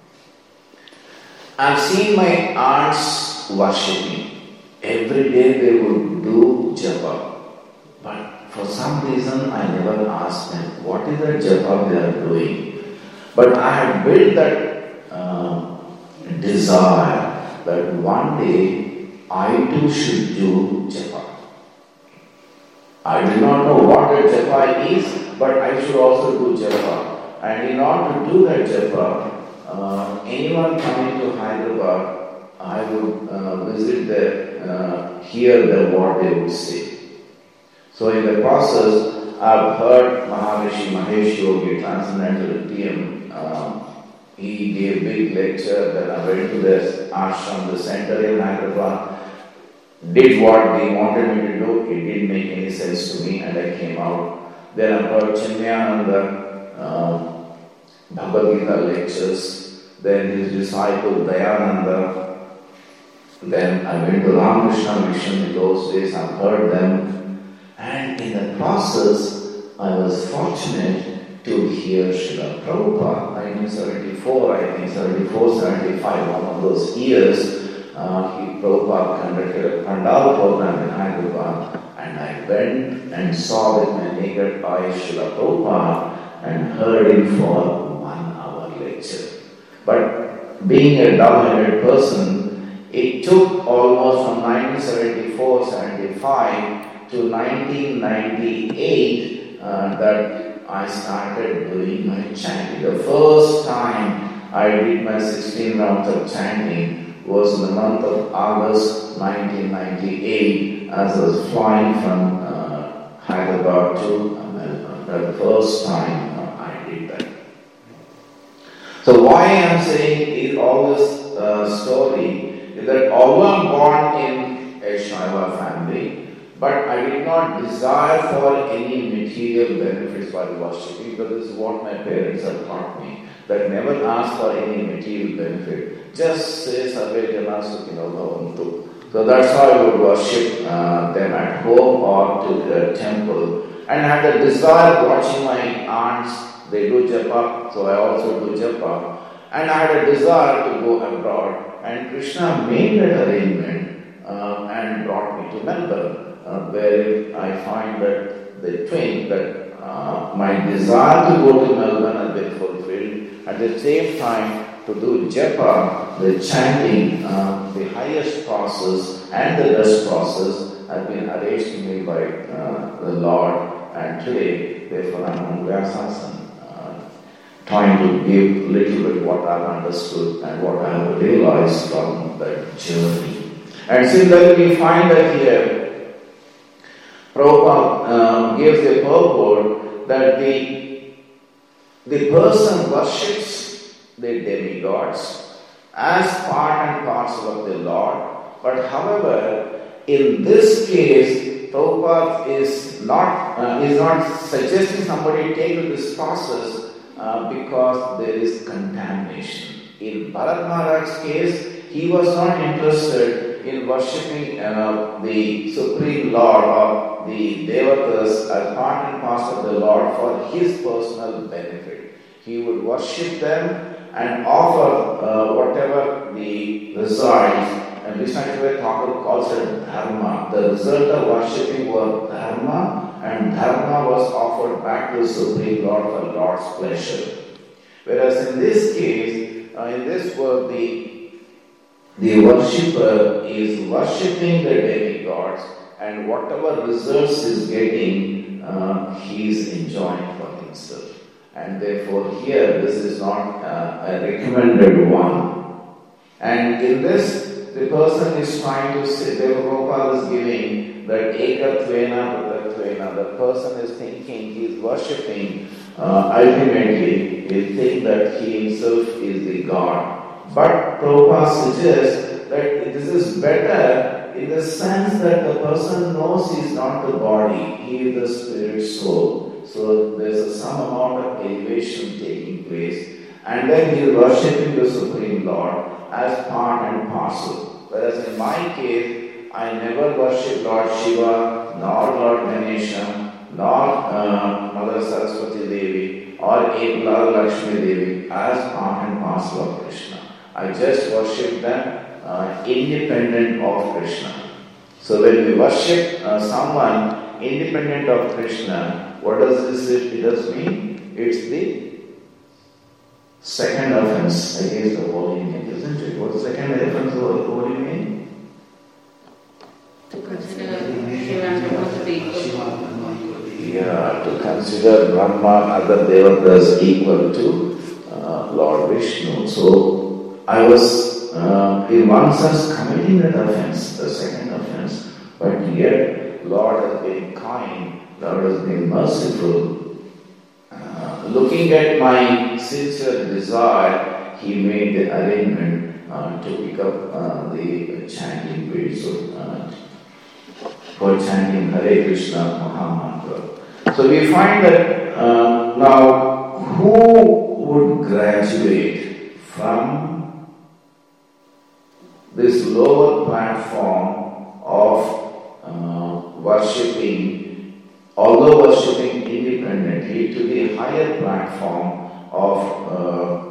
I've seen my aunts worshipping. Every day they would do japa. But for some reason, I never asked them, what is the japa they are doing? But I had built that uh, desire that one day I too should do japa. I do not know what a japa is, but I should also do japa. And in order to do that japa, uh, anyone coming to Hyderabad, I would uh, visit there, uh, hear them what they would say. So in the process, I've heard Maharishi Mahesh Yogi, Transcendental T M, uh, he gave big lecture, then I went to the ashram, the center in Hyderabad, did what they wanted me to do, it didn't make any sense to me, and I came out. Then I heard Chinmayananda, uh, Bhagavad Gita lectures, then his disciple Dayananda, then I went to Ramakrishna Mission in those days, I heard them. And in the process, I was fortunate to hear Srila Prabhupada. nineteen seventy-four, I think, seventy-four, seventy-five, one of those years, uh, he, Prabhupada conducted a Pandal program in Hyderabad, and I went and saw with my naked eye Srila Prabhupada and heard him for one hour lecture. But being a double-headed person, it took almost from nineteen seventy-four, seventy-five to nineteen ninety-eight uh, that I started doing my chanting. The first time I did my sixteen rounds of chanting was in the month of August nineteen ninety-eight as I was flying from uh, Hyderabad to Melbourne. The first time uh, I did that. So why I am saying is all this uh, story is that although I am born in a Shaiva family, but I did not desire for any material benefits while worshipping, because this is what my parents have taught me, that never ask for any material benefit. Just say Sarve Jana Sukhino Bhavantu. So that's how I would worship uh, them at home or to the temple. And I had a desire watching my aunts, they do japa, so I also do japa. And I had a desire to go abroad. And Krishna made that arrangement uh, and brought me to Melbourne. Uh, where I find that the twin, that uh, my desire to go to Melbourne has been fulfilled. At the same time, to do japa, the chanting, uh, the highest process and the best process has been arranged to me by uh, the Lord. And today, therefore, I am on Vyasasana, uh, trying to give little bit what I have understood and what I have realized from that journey. And similarly, we find that here, Prabhupada uh, gives a purport that the, the person worships the demigods as part and parcel of the Lord. But however, in this case, Prabhupada is not, uh, is not suggesting somebody take to this process uh, because there is contamination. In Bharat Maharaj's case, he was not interested in worshipping uh, the Supreme Lord or the Devatas as part and parcel of the Lord for his personal benefit. He would worship them and offer uh, whatever the results, and Vishnu Thakur calls it dharma. The result of worshipping was dharma, and dharma was offered back to the Supreme Lord for Lord's pleasure. Whereas in this case, uh, in this world, the The worshipper is worshipping the demigods, and whatever results he is getting, uh, he is enjoying for himself. And therefore here this is not uh, a recommended one. And in this, the person is trying to say, Prabhupada is giving that Ekatvena Pratatvena, the person is thinking he is worshipping, uh, ultimately he'll think that he himself is the God. But Prabhupada suggests that this is better in the sense that the person knows he is not the body, he is the spirit soul. So there is some amount of elevation taking place, and then he is worshipping the Supreme Lord as part and parcel. Whereas in my case, I never worship Lord Shiva, nor Lord Ganesha, nor uh, Mother Saraswati Devi, or Ekla Lakshmi Devi as part and parcel of Krishna. I just worship them uh, independent of Krishna. So when we worship uh, someone independent of Krishna, what does this it does mean? It's the second offense against the holy name, isn't it? What's the second offense of the holy name? To consider Shiva and Brahma to be equal. Yeah, to consider Brahma, other devatas equal to uh, Lord Vishnu. So I was, uh, in one sense, committing that offense, the second offense, but yet Lord has been kind, Lord has been merciful. Uh, looking at my sincere desire, He made the arrangement uh, to pick up uh, the chanting bit, so, uh, for chanting Hare Krishna Mahamantra. So we find that uh, now who would graduate from this lower platform of uh, worshipping, although worshipping independently, to the higher platform of uh,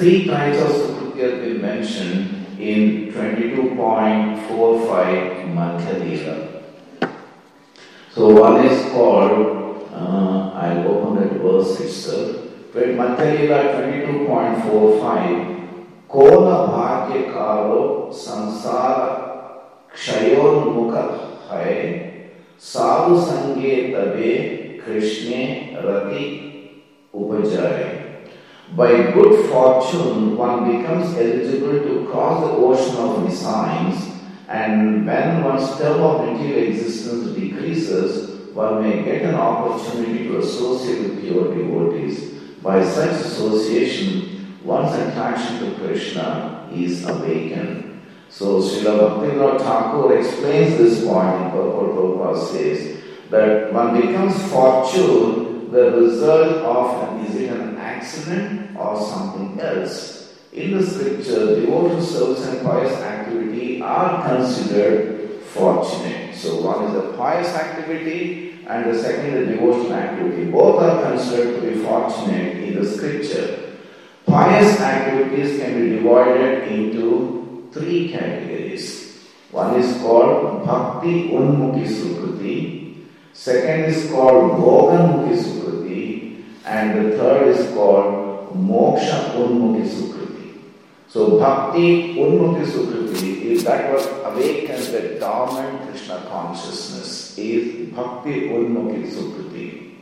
three kinds of Sukruti have been mentioned in twenty-two point four five Madhya Lila. So one is called, uh, I'll open that verse itself. Madhya Lila twenty-two point four five, Kola Bhagya Karo Samsara Kshayon Mukha Hai Sadhu Sange Tabe Krishne Rati Upajare. By good fortune, one becomes eligible to cross the ocean of designs, and when one's term of material existence decreases, one may get an opportunity to associate with pure devotees. By such association, one's attraction to Krishna is awakened. So Srila Bhaktivinoda Thakur explains this point in Purport Prabhupada says that one becomes fortune the result of an, is it an accident or something else? In the scripture, devotional service and pious activity are considered fortunate. So one is a pious activity and the second is a devotional activity. Both are considered to be fortunate in the scripture. Pious activities can be divided into three categories. One is called Bhakti Unmukhi Sukruti, second is called Bhogamukhi Sukruti, and the third is called Moksha Unmukhi Sukruti. So Bhakti Unmukhi Sukruti is that what awakens the dormant Krishna consciousness, is Bhakti Unmukhi Sukruti.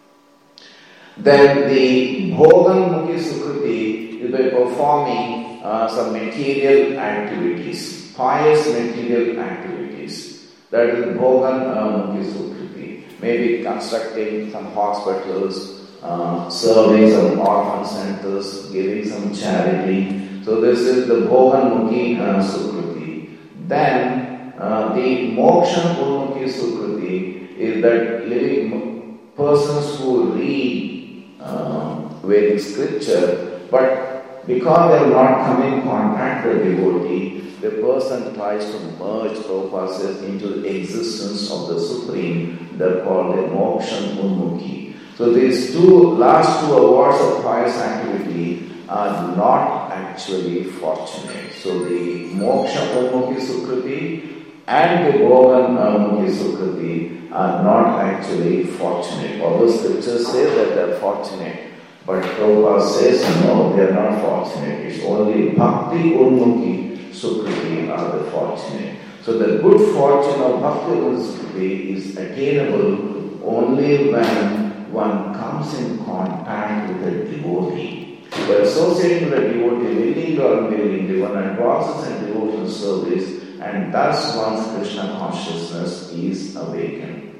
Then the Bhogamukhi Sukruti is by performing uh, some material activities, pious material activities. That is Bhogamukhi Sukruti. Maybe constructing some hospitals, uh, serving some orphan centers, giving some charity. So this is the Bhogamukhi uh, Sukruti. Then uh, the Moksha Unmukhi Sukruti is that living persons who read uh, Vedic scripture, but because they are not come in contact with the devotee, the person tries to merge Prabhupada says into the existence of the Supreme. They are called the Moksha Unmukhi. So these two last two awards of pious activity are not actually fortunate. So the Moksha Unmukhi Sukruti and the Bhogamukhi Sukruti are not actually fortunate. Although scriptures say that they are fortunate, but Prabhupada says no, they are not fortunate. It's only Bhakti Unmukhi Sukruti are the fortunate. So the good fortune of Bhakti Unmukhi Sukruti is attainable only when one comes in contact with a devotee. By associating with a devotee, willingly or unwillingly, one advances in devotional service, and thus one's Krishna consciousness is awakened.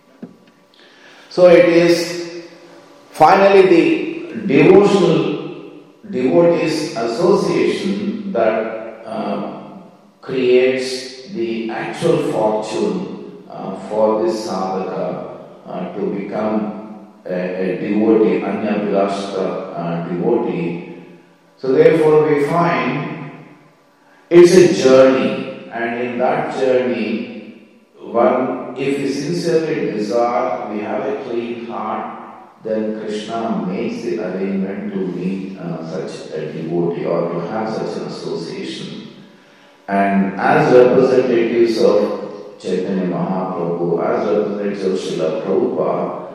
So it is finally the devotional devotees association that uh, creates the actual fortune uh, for this sadhaka uh, to become a, a devotee, Anyabhilashita uh, devotee. So therefore we find it's a journey. And in that journey, one, if we sincerely desire, we have a clean heart, then Krishna makes the arrangement to meet uh, such a devotee or to have such an association. And as representatives of Chaitanya Mahaprabhu, as representatives of Srila Prabhupada,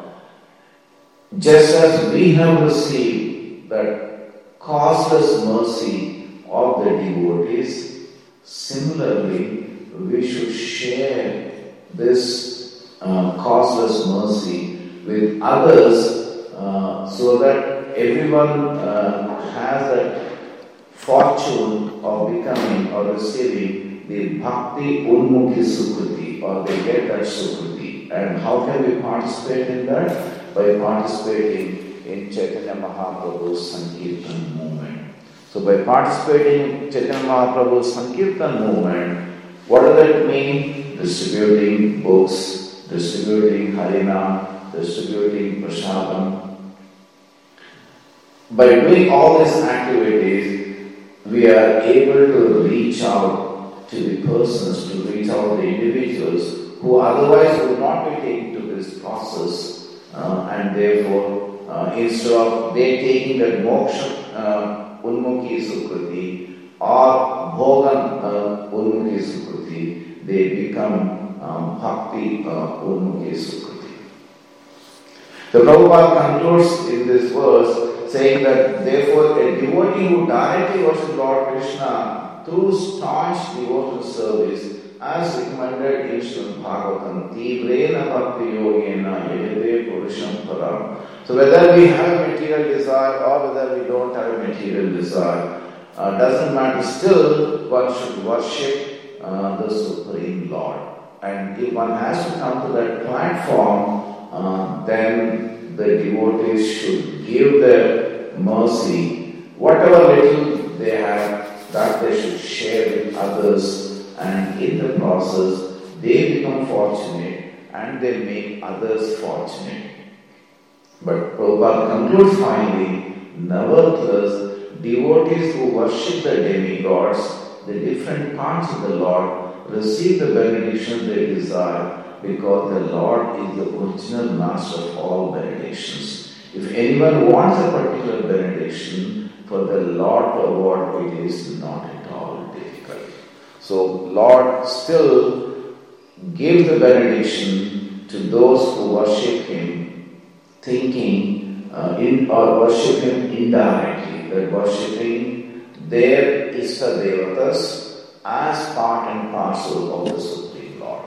just as we have received that causeless mercy of the devotees, similarly, we should share this uh, causeless mercy with others uh, so that everyone uh, has that fortune of becoming or receiving the Bhakti Unmukhi Sukruti, or they get that Sukruti. And how can we participate in that? By participating in Chaitanya Mahaprabhu's Sankirtan movement. So by participating in Chaitanya Mahaprabhu's Sankirtan movement, what does that mean? Distributing books, distributing Harinam, distributing Prasadam. By doing all these activities, we are able to reach out to the persons, to reach out to the individuals who otherwise would not be taken to this process, uh, and therefore, uh, instead of they taking that moksha, uh, Unmukhi Sukruti or Bhogan uh, Unmukhi Sukruti, they become um, Bhakti uh, Unmukhi Sukruti. The Prabhupada concludes in this verse saying that therefore a devotee who directly worships Lord Krishna through staunch devotional service as recommended in Srimad Bhagavatam, Tivrena Bhakti Yogena Yedide Purusham Param. So whether we have a material desire or whether we don't have a material desire, uh, doesn't matter. Still, one should worship uh, the Supreme Lord. And if one has to come to that platform, uh, then the devotees should give their mercy, whatever little they have, that they should share with others. And in the process, they become fortunate and they make others fortunate. But Prabhupada concludes finally, nevertheless, devotees who worship the demigods, the different parts of the Lord, receive the benediction they desire because the Lord is the original master of all benedictions. If anyone wants a particular benediction, for the Lord to award, it is not at all difficult. So Lord still gives the benediction to those who worship Him, thinking uh, in or worship Him indirectly, that worshipping their Ishta Devatas as part and parcel of the Supreme Lord.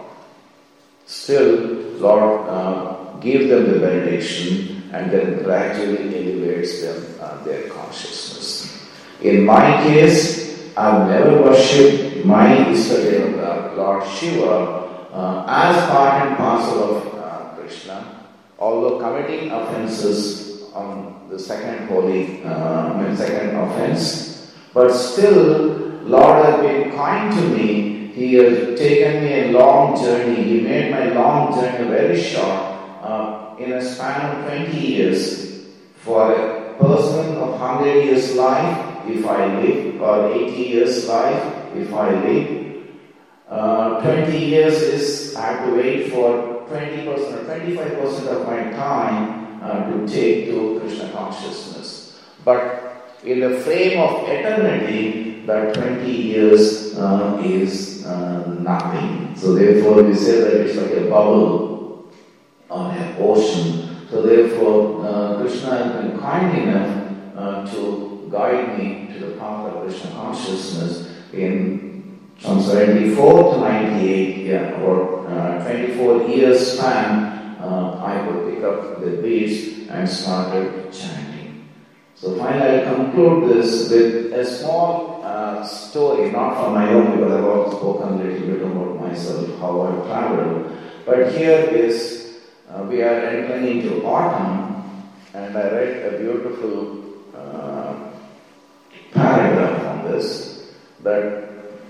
Still, Lord uh, gives them the benediction and then gradually elevates them uh, their consciousness. In my case, I've never worshipped my Istadevata, Lord Shiva, uh, as part and parcel of uh, Krishna, although committing offenses on the second holy, uh, second offense, but still, Lord has been kind to me. He has taken me a long journey. He made my long journey very short. Uh, in a span of twenty years, for a person of one hundred years life, if I live, or eighty years life, if I live, uh, twenty years is, I have to wait for twenty percent or twenty-five percent of my time uh, to take to Krishna consciousness. But in the frame of eternity, that twenty years uh, is uh, nothing. So therefore we say that it's like a bubble on an ocean. So therefore uh, Krishna has been kind enough uh, to guide me to the path of Krishna consciousness in from seventy-four to ninety-eight, yeah, or uh, twenty-four years span, uh, I could pick up the beats and started chanting. So finally I conclude this with a small uh, story, not from my own, because I've already spoken a little bit about myself, how I've traveled. But here is, uh, we are entering into autumn, and I read a beautiful uh, paragraph on this, that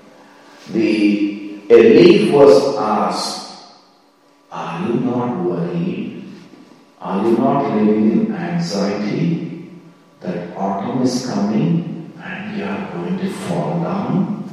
the a leaf was asked, are you not worried? Are you not living in anxiety that autumn is coming and you are going to fall down?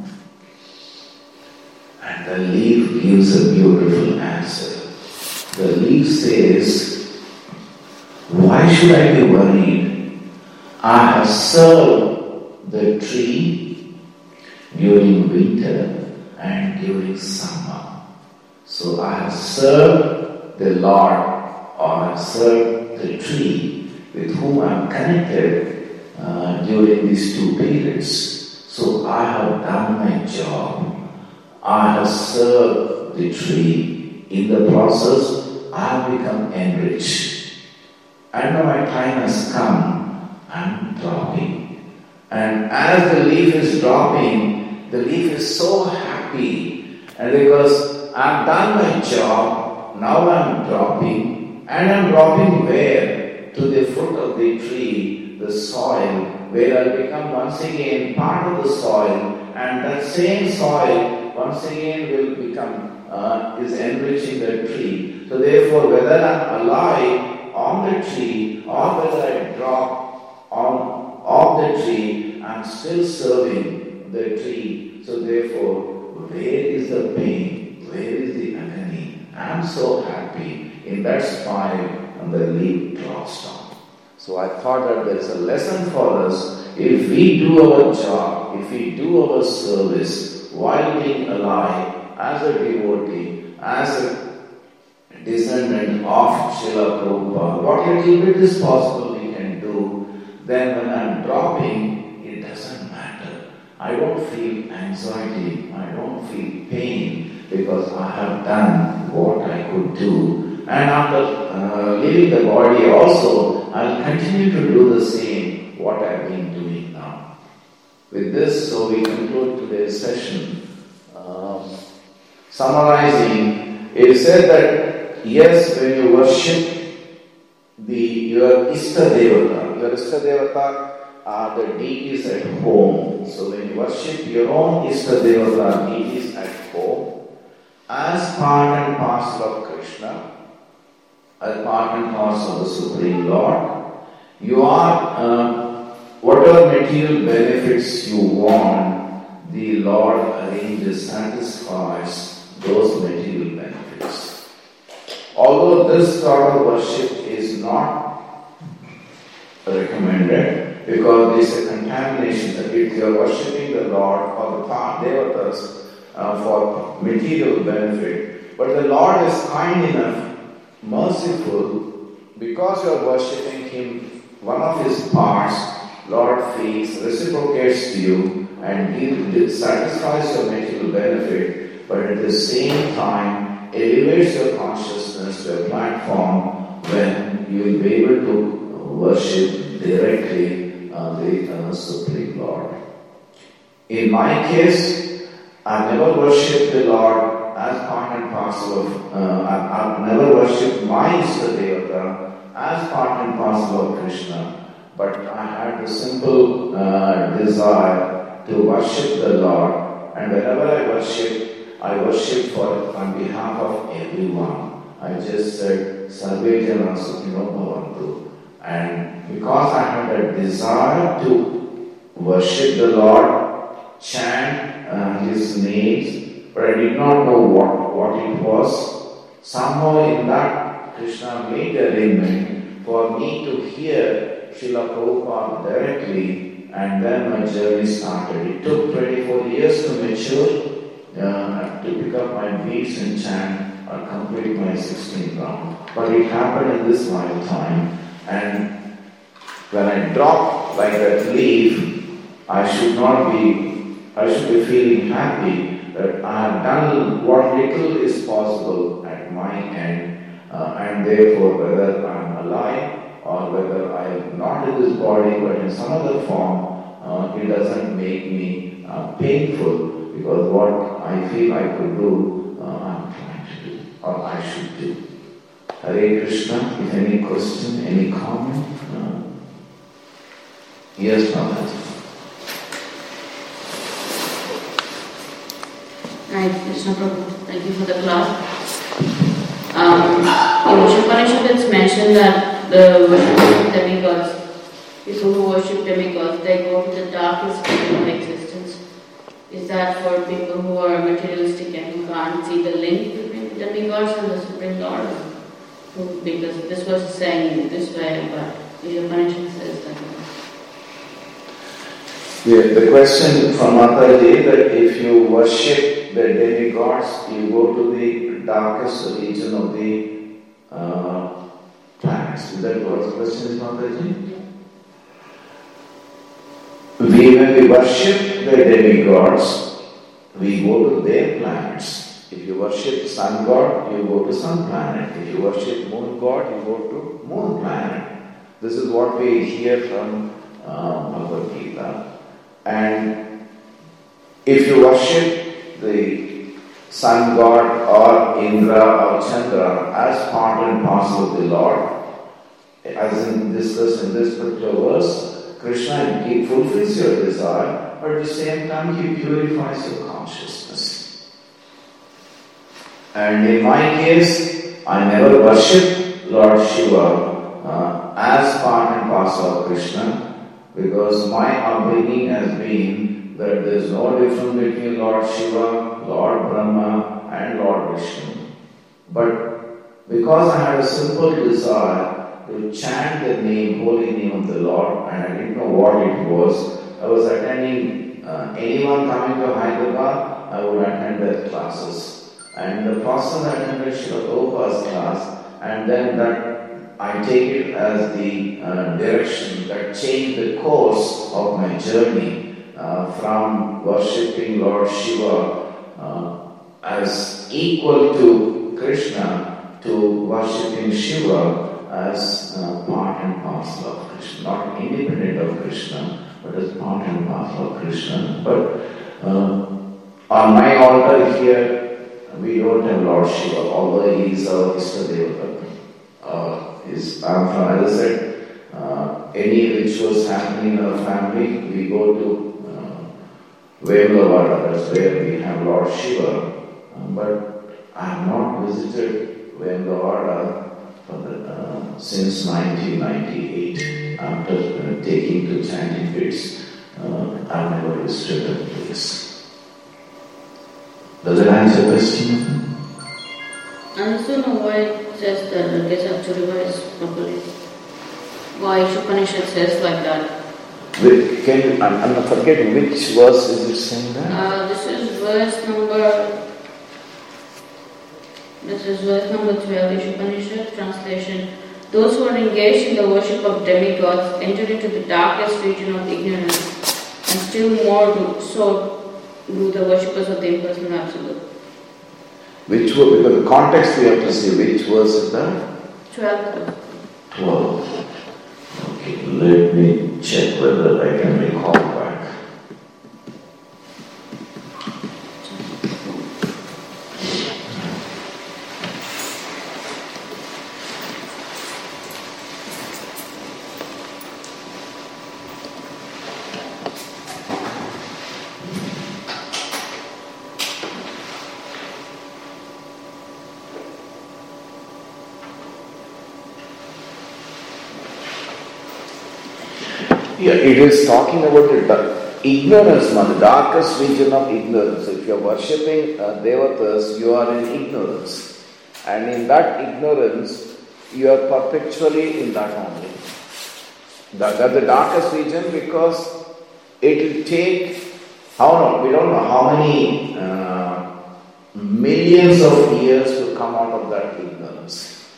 And the leaf gives a beautiful answer. The leaf says, why should I be worried? I have served the tree during winter and during summer. So I have served the Lord, or I have served the tree with whom I am connected uh, during these two periods. So I have done my job. I have served the tree. In the process, I have become enriched. And when my time has come, I am dropping. And as the leaf is dropping, the leaf is so happy. And because I have done my job, now I am dropping. And I am dropping where? To the foot of the tree, the soil, where I become once again part of the soil. And that same soil once again will become, uh, is enriching the tree. So therefore, whether I am alive on the tree or whether I drop on off the tree, I am still serving the tree. So therefore, where is the pain? Where is the agony? I am so happy. In that spot, and the leaf drops down. So I thought that there is a lesson for us if we do our job, if we do our service while being alive as a devotee, as a descendant of Srila Prabhupada, what little bit is possible we can do, then when I'm dropping, it doesn't matter. I don't feel anxiety, I don't feel pain, because I have done what I could do. And after uh, leaving the body also, I'll continue to do the same, what I've been doing now. With this, so we conclude today's session. Um, summarizing, it is said that yes, when you worship the your Ishta Devata, your Ishta Devata are the deities at home. So when you worship your own Ishta Devata, deities at home, as part and parcel of Krishna, as part and parcel of the Supreme Lord, you are, uh, whatever material benefits you want, the Lord arranges, satisfies those material benefits. Although this sort of worship is not recommended, because this is a contamination, that if you are worshipping the Lord or the Devatas uh, for material benefit, but the Lord is kind enough, merciful, because you are worshipping Him, one of His parts, Lord feels, reciprocates to you and He satisfies your material benefit, but at the same time elevates your consciousness to a platform when you will be able to worship directly uh, the uh, Supreme Lord. In my case, I never worshipped the Lord as part and parcel of, uh, I, I've never worshipped my Ishta Devata as part and parcel of Krishna, but I had the simple uh, desire to worship the Lord, and whenever I worship, I worship for on behalf of everyone. I just said, Sarve Jana Sukhino Bhavantu. And because I had a desire to worship the Lord, chant uh, His names, but I did not know what, what it was. Somehow in that, Krishna made the arrangement for me to hear Srila Prabhupada directly, and then my journey started. It took twenty-four years to mature, uh, to pick up my beats and chant or complete my sixteenth round. But it happened in this lifetime, and when I drop like that leaf, I should not be, I should be feeling happy that I have done what little is possible at my end, uh, and therefore whether I am alive or whether I am not in this body but in some other form, uh, it doesn't make me uh, painful, because what I feel I could do, uh, I am trying to do, or I should do. Hare Krishna. If any question, any comment? Uh, yes, Maharaj. Right, Krishna Prabhu, thank you for the class. Um, in Upanishad it's mentioned that the worship of demigods, people who worship demigods, they go to the darkest state of existence. Is that for people who are materialistic and who can't see the link between the demigods and the Supreme Lord? Who, because this was saying this way, but the Upanishad says that. Yeah, the question from Mataji that if you worship the demigods, you go to the darkest region of the uh, planets. Is that what the question is, Mataji? Yeah. We, when we worship the demigods, we go to their planets. If you worship sun god, you go to sun planet. If you worship moon god, you go to moon planet. This is what we hear from uh, Bhagavad Gita. And if you worship the sun god or Indra or Chandra as part and parcel of the Lord, as in discussed in this particular verse, Krishna, he fulfills your desire, but at the same time he purifies your consciousness. And in my case, I never worship Lord Shiva uh, as part and parcel of Krishna, because my upbringing has been that there is no difference between Lord Shiva, Lord Brahma and Lord Vishnu. But because I had a simple desire to chant the name, holy name of the Lord, and I didn't know what it was. I was attending, uh, anyone coming to Hyderabad, I would attend their classes. And the process I attended Srila Prabhupada's class, and then that I take it as the uh, direction that changed the course of my journey uh, from worshipping Lord Shiva uh, as equal to Krishna to worshipping Shiva as uh, part and parcel of Krishna, not independent of Krishna, but as part and parcel of Krishna. But uh, on my altar here, we don't have Lord Shiva, although he is our Istadeva. Uh, is, I'm from, as I said, uh, any rituals happening in our family, we go to uh, Vemulavada, that's where we have Lord Shiva. Um, but I have not visited Vemulavada for the, uh, since nineteen ninety-eight. After uh, taking to chanting bits, uh, I've never visited that place. Does that answer the question? I also know why it says that, I guess I have to revise properly. Why Upanishad says like that. Wait, can you, I'm, I'm not forgetting, which verse is it saying that? Uh, this is verse number, this is verse number twelve, Upanishad translation. Those who are engaged in the worship of demigods enter into the darkest region of ignorance, and still more do, so do the worshippers of the impersonal absolute. Which verse? Because the context we have to see, which verse is that? twelve. twelve. Okay, let me check whether I can recall back. Yeah, it is talking about the ignorance, man, the darkest region of ignorance. If you are worshipping uh, Devatas, you are in ignorance. And in that ignorance, you are perpetually in that only. That, that's the darkest region because it will take, how long, we don't know how many uh, millions of years to come out of that ignorance.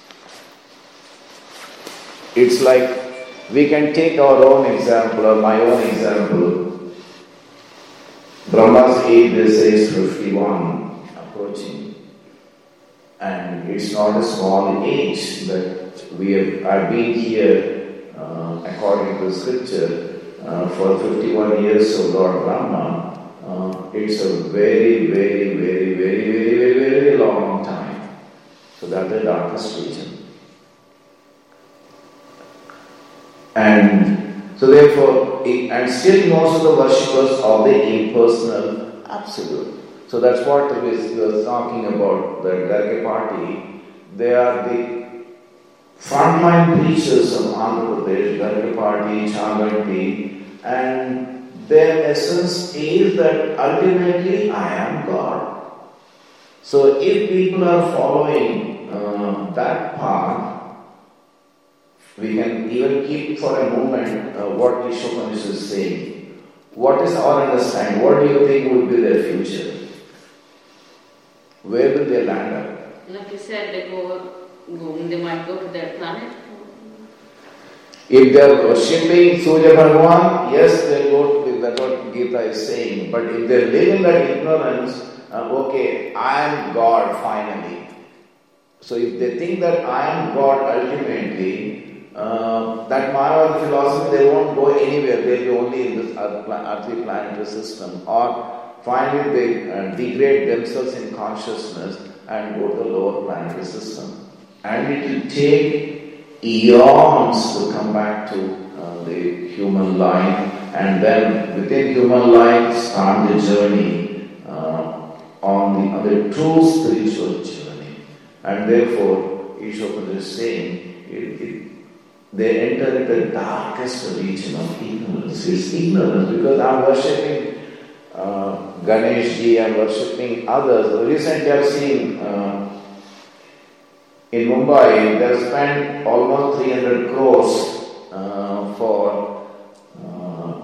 It's like, we can take our own example, or my own example. Brahma's age, they say, is fifty-one, approaching. And it's not a small age that we have, I've been here, uh, according to scripture, uh, for fifty-one years of Lord Brahma. Uh, it's a very, very, very, very, very, very, very long time. So that's the darkest region. And so therefore, and still most of the worshippers are the impersonal absolute. So that's what we were talking about, the Garge party. They are the frontline preachers of Andhra Pradesh, Garge party, Chaganti, and their essence is that ultimately I am God. So if people are following uh, that path, we can even keep for a moment uh, what Ishopanishad is saying. What is our understanding? What do you think would be their future? Where will they land up? Like you said, they go, go they might go to their planet. If they are worshipping Surya Bhagavan, yes, they go to, that's what Gita is saying. But if they live in that ignorance, uh, okay, I am God finally. So if they think that I am God ultimately, Uh, that Mayavada philosophy, they won't go anywhere, they'll be only in this earthly planetary system. Or finally they uh, degrade themselves in consciousness and go to the lower planetary system. And it will take eons to come back to uh, the human life, and then within human life start the journey uh, on the, on the true spiritual journey. And therefore, Ishopanishad is saying, it, it, they enter the darkest region of ignorance. It's ignorance because I'm worshipping uh, Ganesh ji, I'm worshipping others. Recently I've seen uh, In Mumbai, they have spent almost three hundred crores uh, for uh,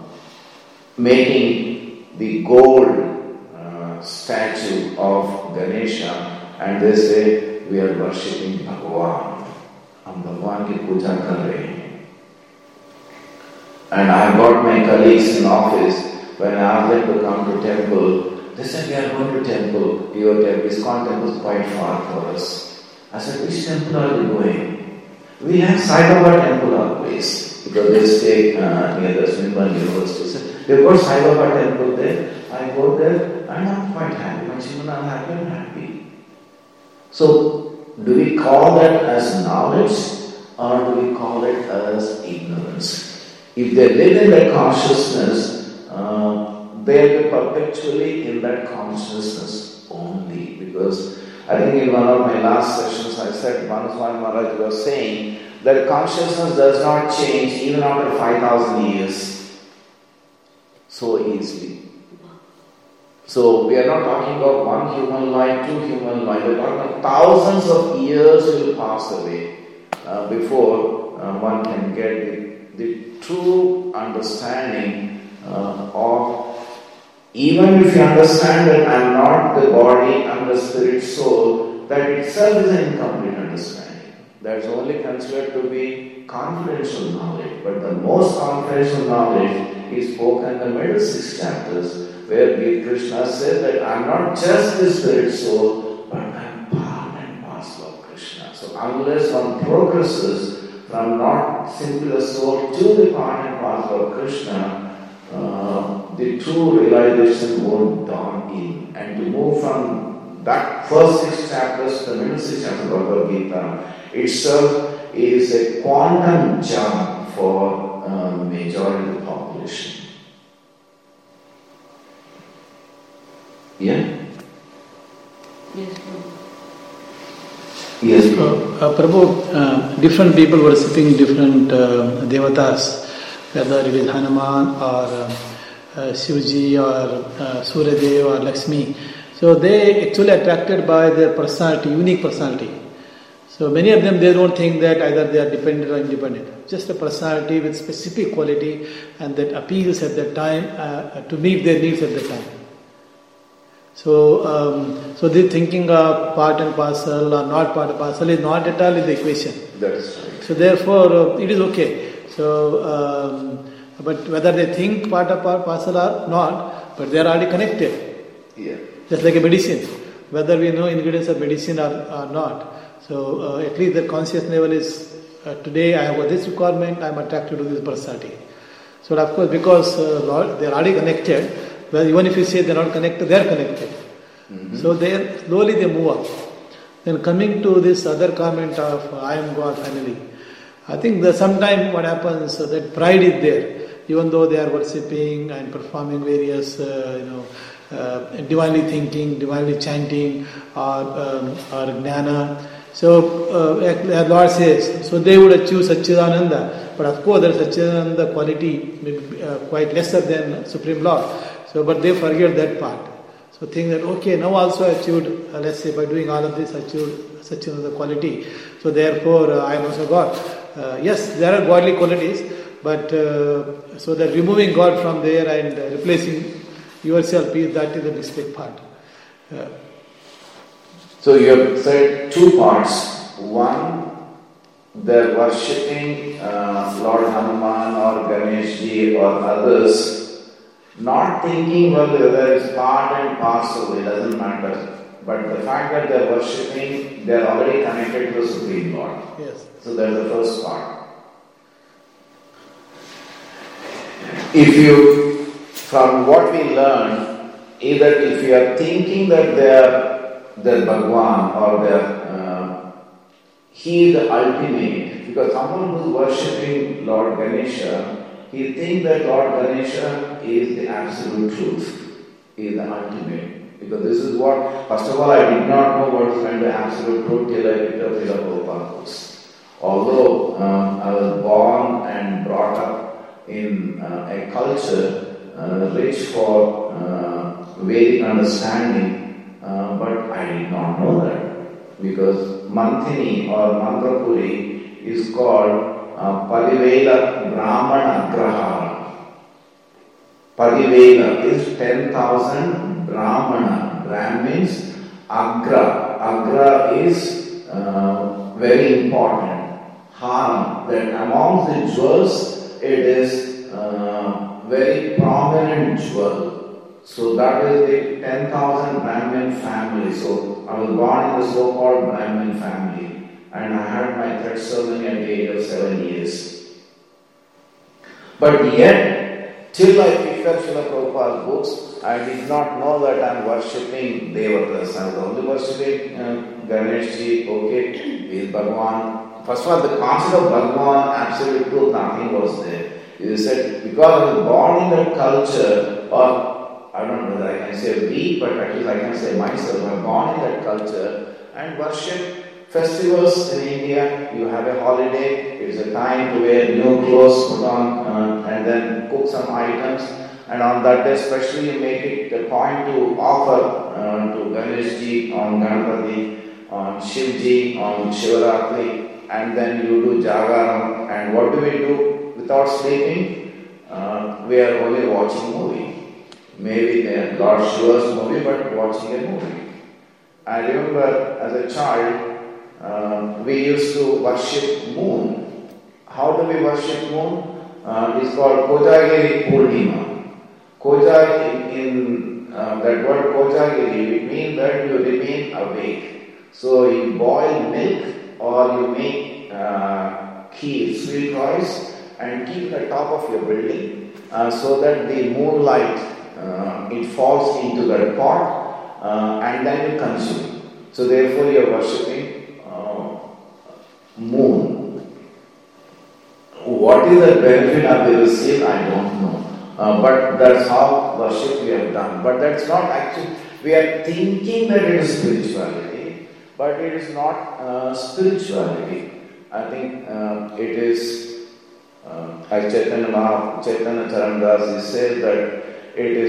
making the gold uh, statue of Ganesha, and they say we are worshipping Bhagwan. हम भगवान की पूजा कर रहे हैं. And I have got my colleagues in office, when I asked them to come to temple, they said, we are going to temple. Your temple, ISKCON temple is quite far for us. I said, which temple are you going? We have Sai Baba temple always, because they stay uh, near the Swinburne University. So they've got Sai Baba temple there. I go there and I'm quite happy. My children are happy, I'm happy. So, do we call that as knowledge or do we call it as ignorance? If they live in that consciousness, uh, they'll be perpetually in that consciousness only. Because I think in one of my last sessions I said, Manaswami Maharaj was saying that consciousness does not change even after five thousand years so easily. So we are not talking about one human life, two human life, we are talking about thousands of years will pass away uh, before uh, one can get the, the true understanding uh, of, even if you understand that I am not the body, I am the spirit soul, that itself is an incomplete understanding. That is only considered to be confidential knowledge, but the most confidential knowledge is spoken in the middle six chapters, where Krishna said that I am not just the spirit soul, but I am part and parcel of Krishna. So unless one progresses from not simply the soul to the part and parcel of Krishna, uh, the true realization won't dawn in. And to move from that first six chapters to the middle six chapters of Bhagavad Gita itself is a quantum jump for uh, majority of the population. Yeah? Yes, Prabhu. Yes, Uh, uh, Prabhu, uh, different people worshipping different uh, devatas, whether it is Hanuman or uh, uh, Shivji or uh, Suryadev or Lakshmi. So they actually attracted by their personality, unique personality. So many of them, they don't think that either they are dependent or independent. Just a personality with specific quality and that appeals at that time uh, to meet their needs at that time. So, um, so the thinking of part and parcel or not part and parcel is not at all in the equation. that is right. So therefore, uh, it is okay. So, um, but whether they think part of part parcel or not, but they are already connected. Yeah. Just like a medicine. Whether we know ingredients of medicine or, or not. So uh, at least the conscious level is, uh, today I have this requirement, I am attracted to this personality. So of course, because uh, they are already connected, well, even if you say they are not connected, they are connected. Mm-hmm. So they slowly they move up. Then coming to this other comment of uh, I am God finally, I think that sometimes what happens, uh, that pride is there, even though they are worshipping and performing various, uh, you know, uh, divinely thinking, divinely chanting, or um, or jnana. So uh, Lord says, so they would achieve Satchidananda, but of course there is Satchidananda quality maybe, uh, quite lesser than Supreme Lord. So, but they forget that part. So think that, okay, now also I achieved, uh, let's say by doing all of this, I achieved such another quality. So therefore, uh, I am also God. Uh, yes, there are godly qualities, but uh, so that removing God from there and uh, replacing yourself, is that is the mistake part. Uh, So you have said two parts. One, they're worshipping uh, Lord Hanuman or Ganeshji or others, not thinking whether it's part and parcel, it doesn't matter. But the fact that they're worshipping, they're already connected to the Supreme Lord. yes. So that's the first part. If you, from what we learn, either if you are thinking that they're their Bhagwan or their, uh, he is the ultimate, because someone who is worshipping Lord Ganesha, he thinks that Lord Ganesha is the absolute truth, is the ultimate. Because this is what, first of all, I did not know what is meant by absolute truth till I picked up Srila Prabhupada's. Although um, I was born and brought up in uh, a culture uh, rich for uh, Vedic understanding, Uh, but I did not know that. because Manthini or Mantrapuri is called uh, Parivela Brahmana Grahara. Parivela is ten thousand Brahmana. Brahmins. Agra. Agra is uh, very important. Haram. That among the jewels, it is uh, very prominent jewel. So that is the ten thousand Brahmin family. So I was born in the so-called Brahmin family, and I had my thread ceremony at the age of seven years. But yet, till I picked up Srila Prabhupada's books, I did not know that I am worshipping Devatas. I was only worshipping uh, Ganesh ji, okay, he is Bhagavan. First of all, the concept of Bhagavan, absolute truth, nothing was there. He said, because I was born in that culture, or I don't know whether I can say we, but at least I can say myself, I was born in that culture and worship festivals in India. You have a holiday, it's a time to wear new clothes, put on, uh, and then cook some items. And on that day, especially, you make it a point to offer uh, to Ganesh ji on Ganapati, on Shiv ji on Shivaratri, and then you do Jagaram. And what do we do without sleeping? Uh, we are only watching movie. Maybe the Lord Shiva's movie, but watching a movie. I remember as a child, uh, we used to worship moon. How do we worship moon? Uh, it's called Kojagiri Purnima. Koja in, in uh, that word Kojagiri, it means that you remain awake. So you boil milk or you make uh, kheer, sweet rice, and keep at the top of your building uh, so that the moonlight Uh, it falls into that pot uh, and then you consume. So therefore you are worshipping uh, moon. What is the benefit of the receive? I don't know. Uh, but that's how worship we have done. But that's not actually, we are thinking that it is spirituality, but it is not uh, spirituality. I think uh, it is, uh, as Chaitanya Maha, Chaitanya Charandas, he said that it is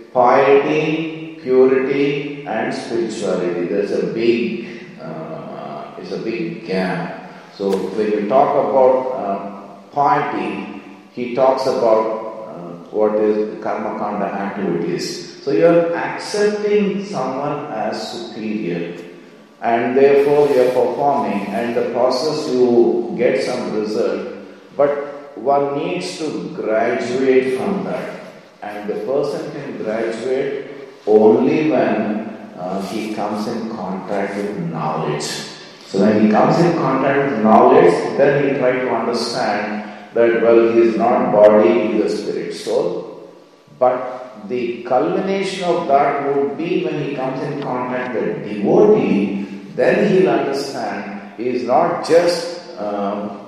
piety, purity, and spirituality. There's a big, uh, it's a big gap. So when we talk about uh, piety, he talks about uh, what is karma kanda activities. So you are accepting someone as superior, and therefore you are performing, and the process you get some result. But one needs to graduate from that. And the person can graduate only when uh, he comes in contact with knowledge. So when he comes in contact with knowledge, then he tries to understand that, well, he is not body, he is a spirit soul. But the culmination of that would be when he comes in contact with devotee, then he will understand he is not just um,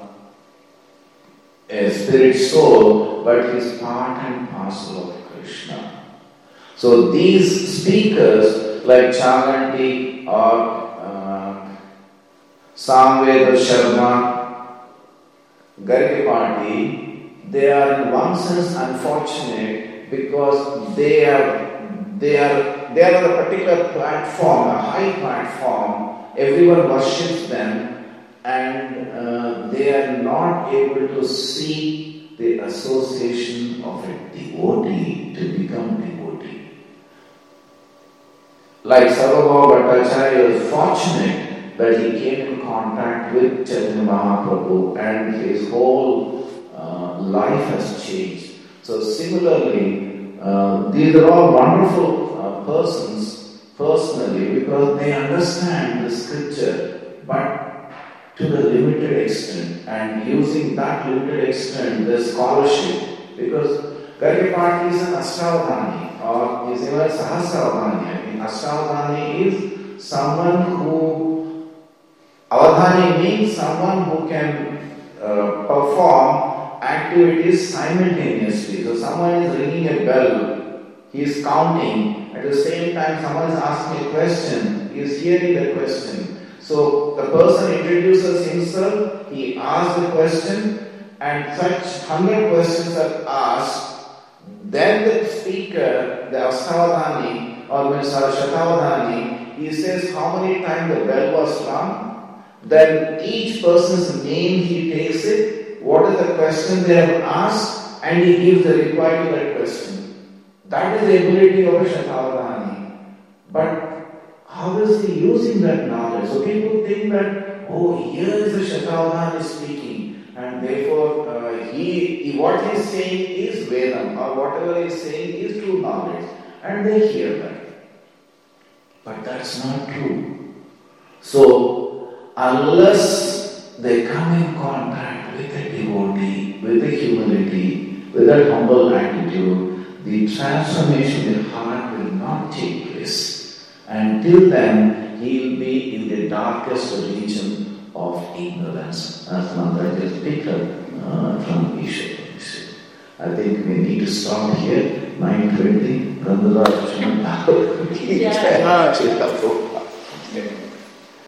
a spirit soul, but he is part and parcel of Krishna. So these speakers like Chaganti or uh, Samveda Sharma, Gargipati, they are in one sense unfortunate because they are they are they are on a particular platform, a high platform. Everyone worships them. And uh, they are not able to see the association of a devotee to become devotee. Like Sarvabhauma Bhattacharya was fortunate that he came in contact with Chaitanya Mahaprabhu and his whole uh, life has changed. So similarly, uh, these are all wonderful uh, persons personally because they understand the scripture, but to the limited extent, and using that limited extent, the scholarship, because Gargipati is an Astavadhani, or is even a Sahasravadhani. I mean, Astavadhani is someone who, Avadhani means someone who can uh, perform activities simultaneously. So someone is ringing a bell, he is counting, at the same time someone is asking a question, he is hearing the question. So the person introduces himself, he asks the question, and such hundred questions are asked. Then the speaker, the Astavadhani or Shatavadhani, he says how many times the bell was rung, then each person's name he takes it, what is the question they have asked, and he gives the reply to that question. That is the ability of a Shatavadani. But how is he using that knowledge? So people think that, oh, here is the Shatavadani speaking, and therefore uh, he, he, what he is saying is Vedam, or whatever he is saying is true knowledge, and they hear that. But that's not true. So, unless they come in contact with a devotee, with a humility, with a humble attitude, the transformation in heart will not take place. Until then, he will be in the darkest region of ignorance. As Nanda just picked up uh, from Isha. I think we need to stop here. nine twenty. Yeah.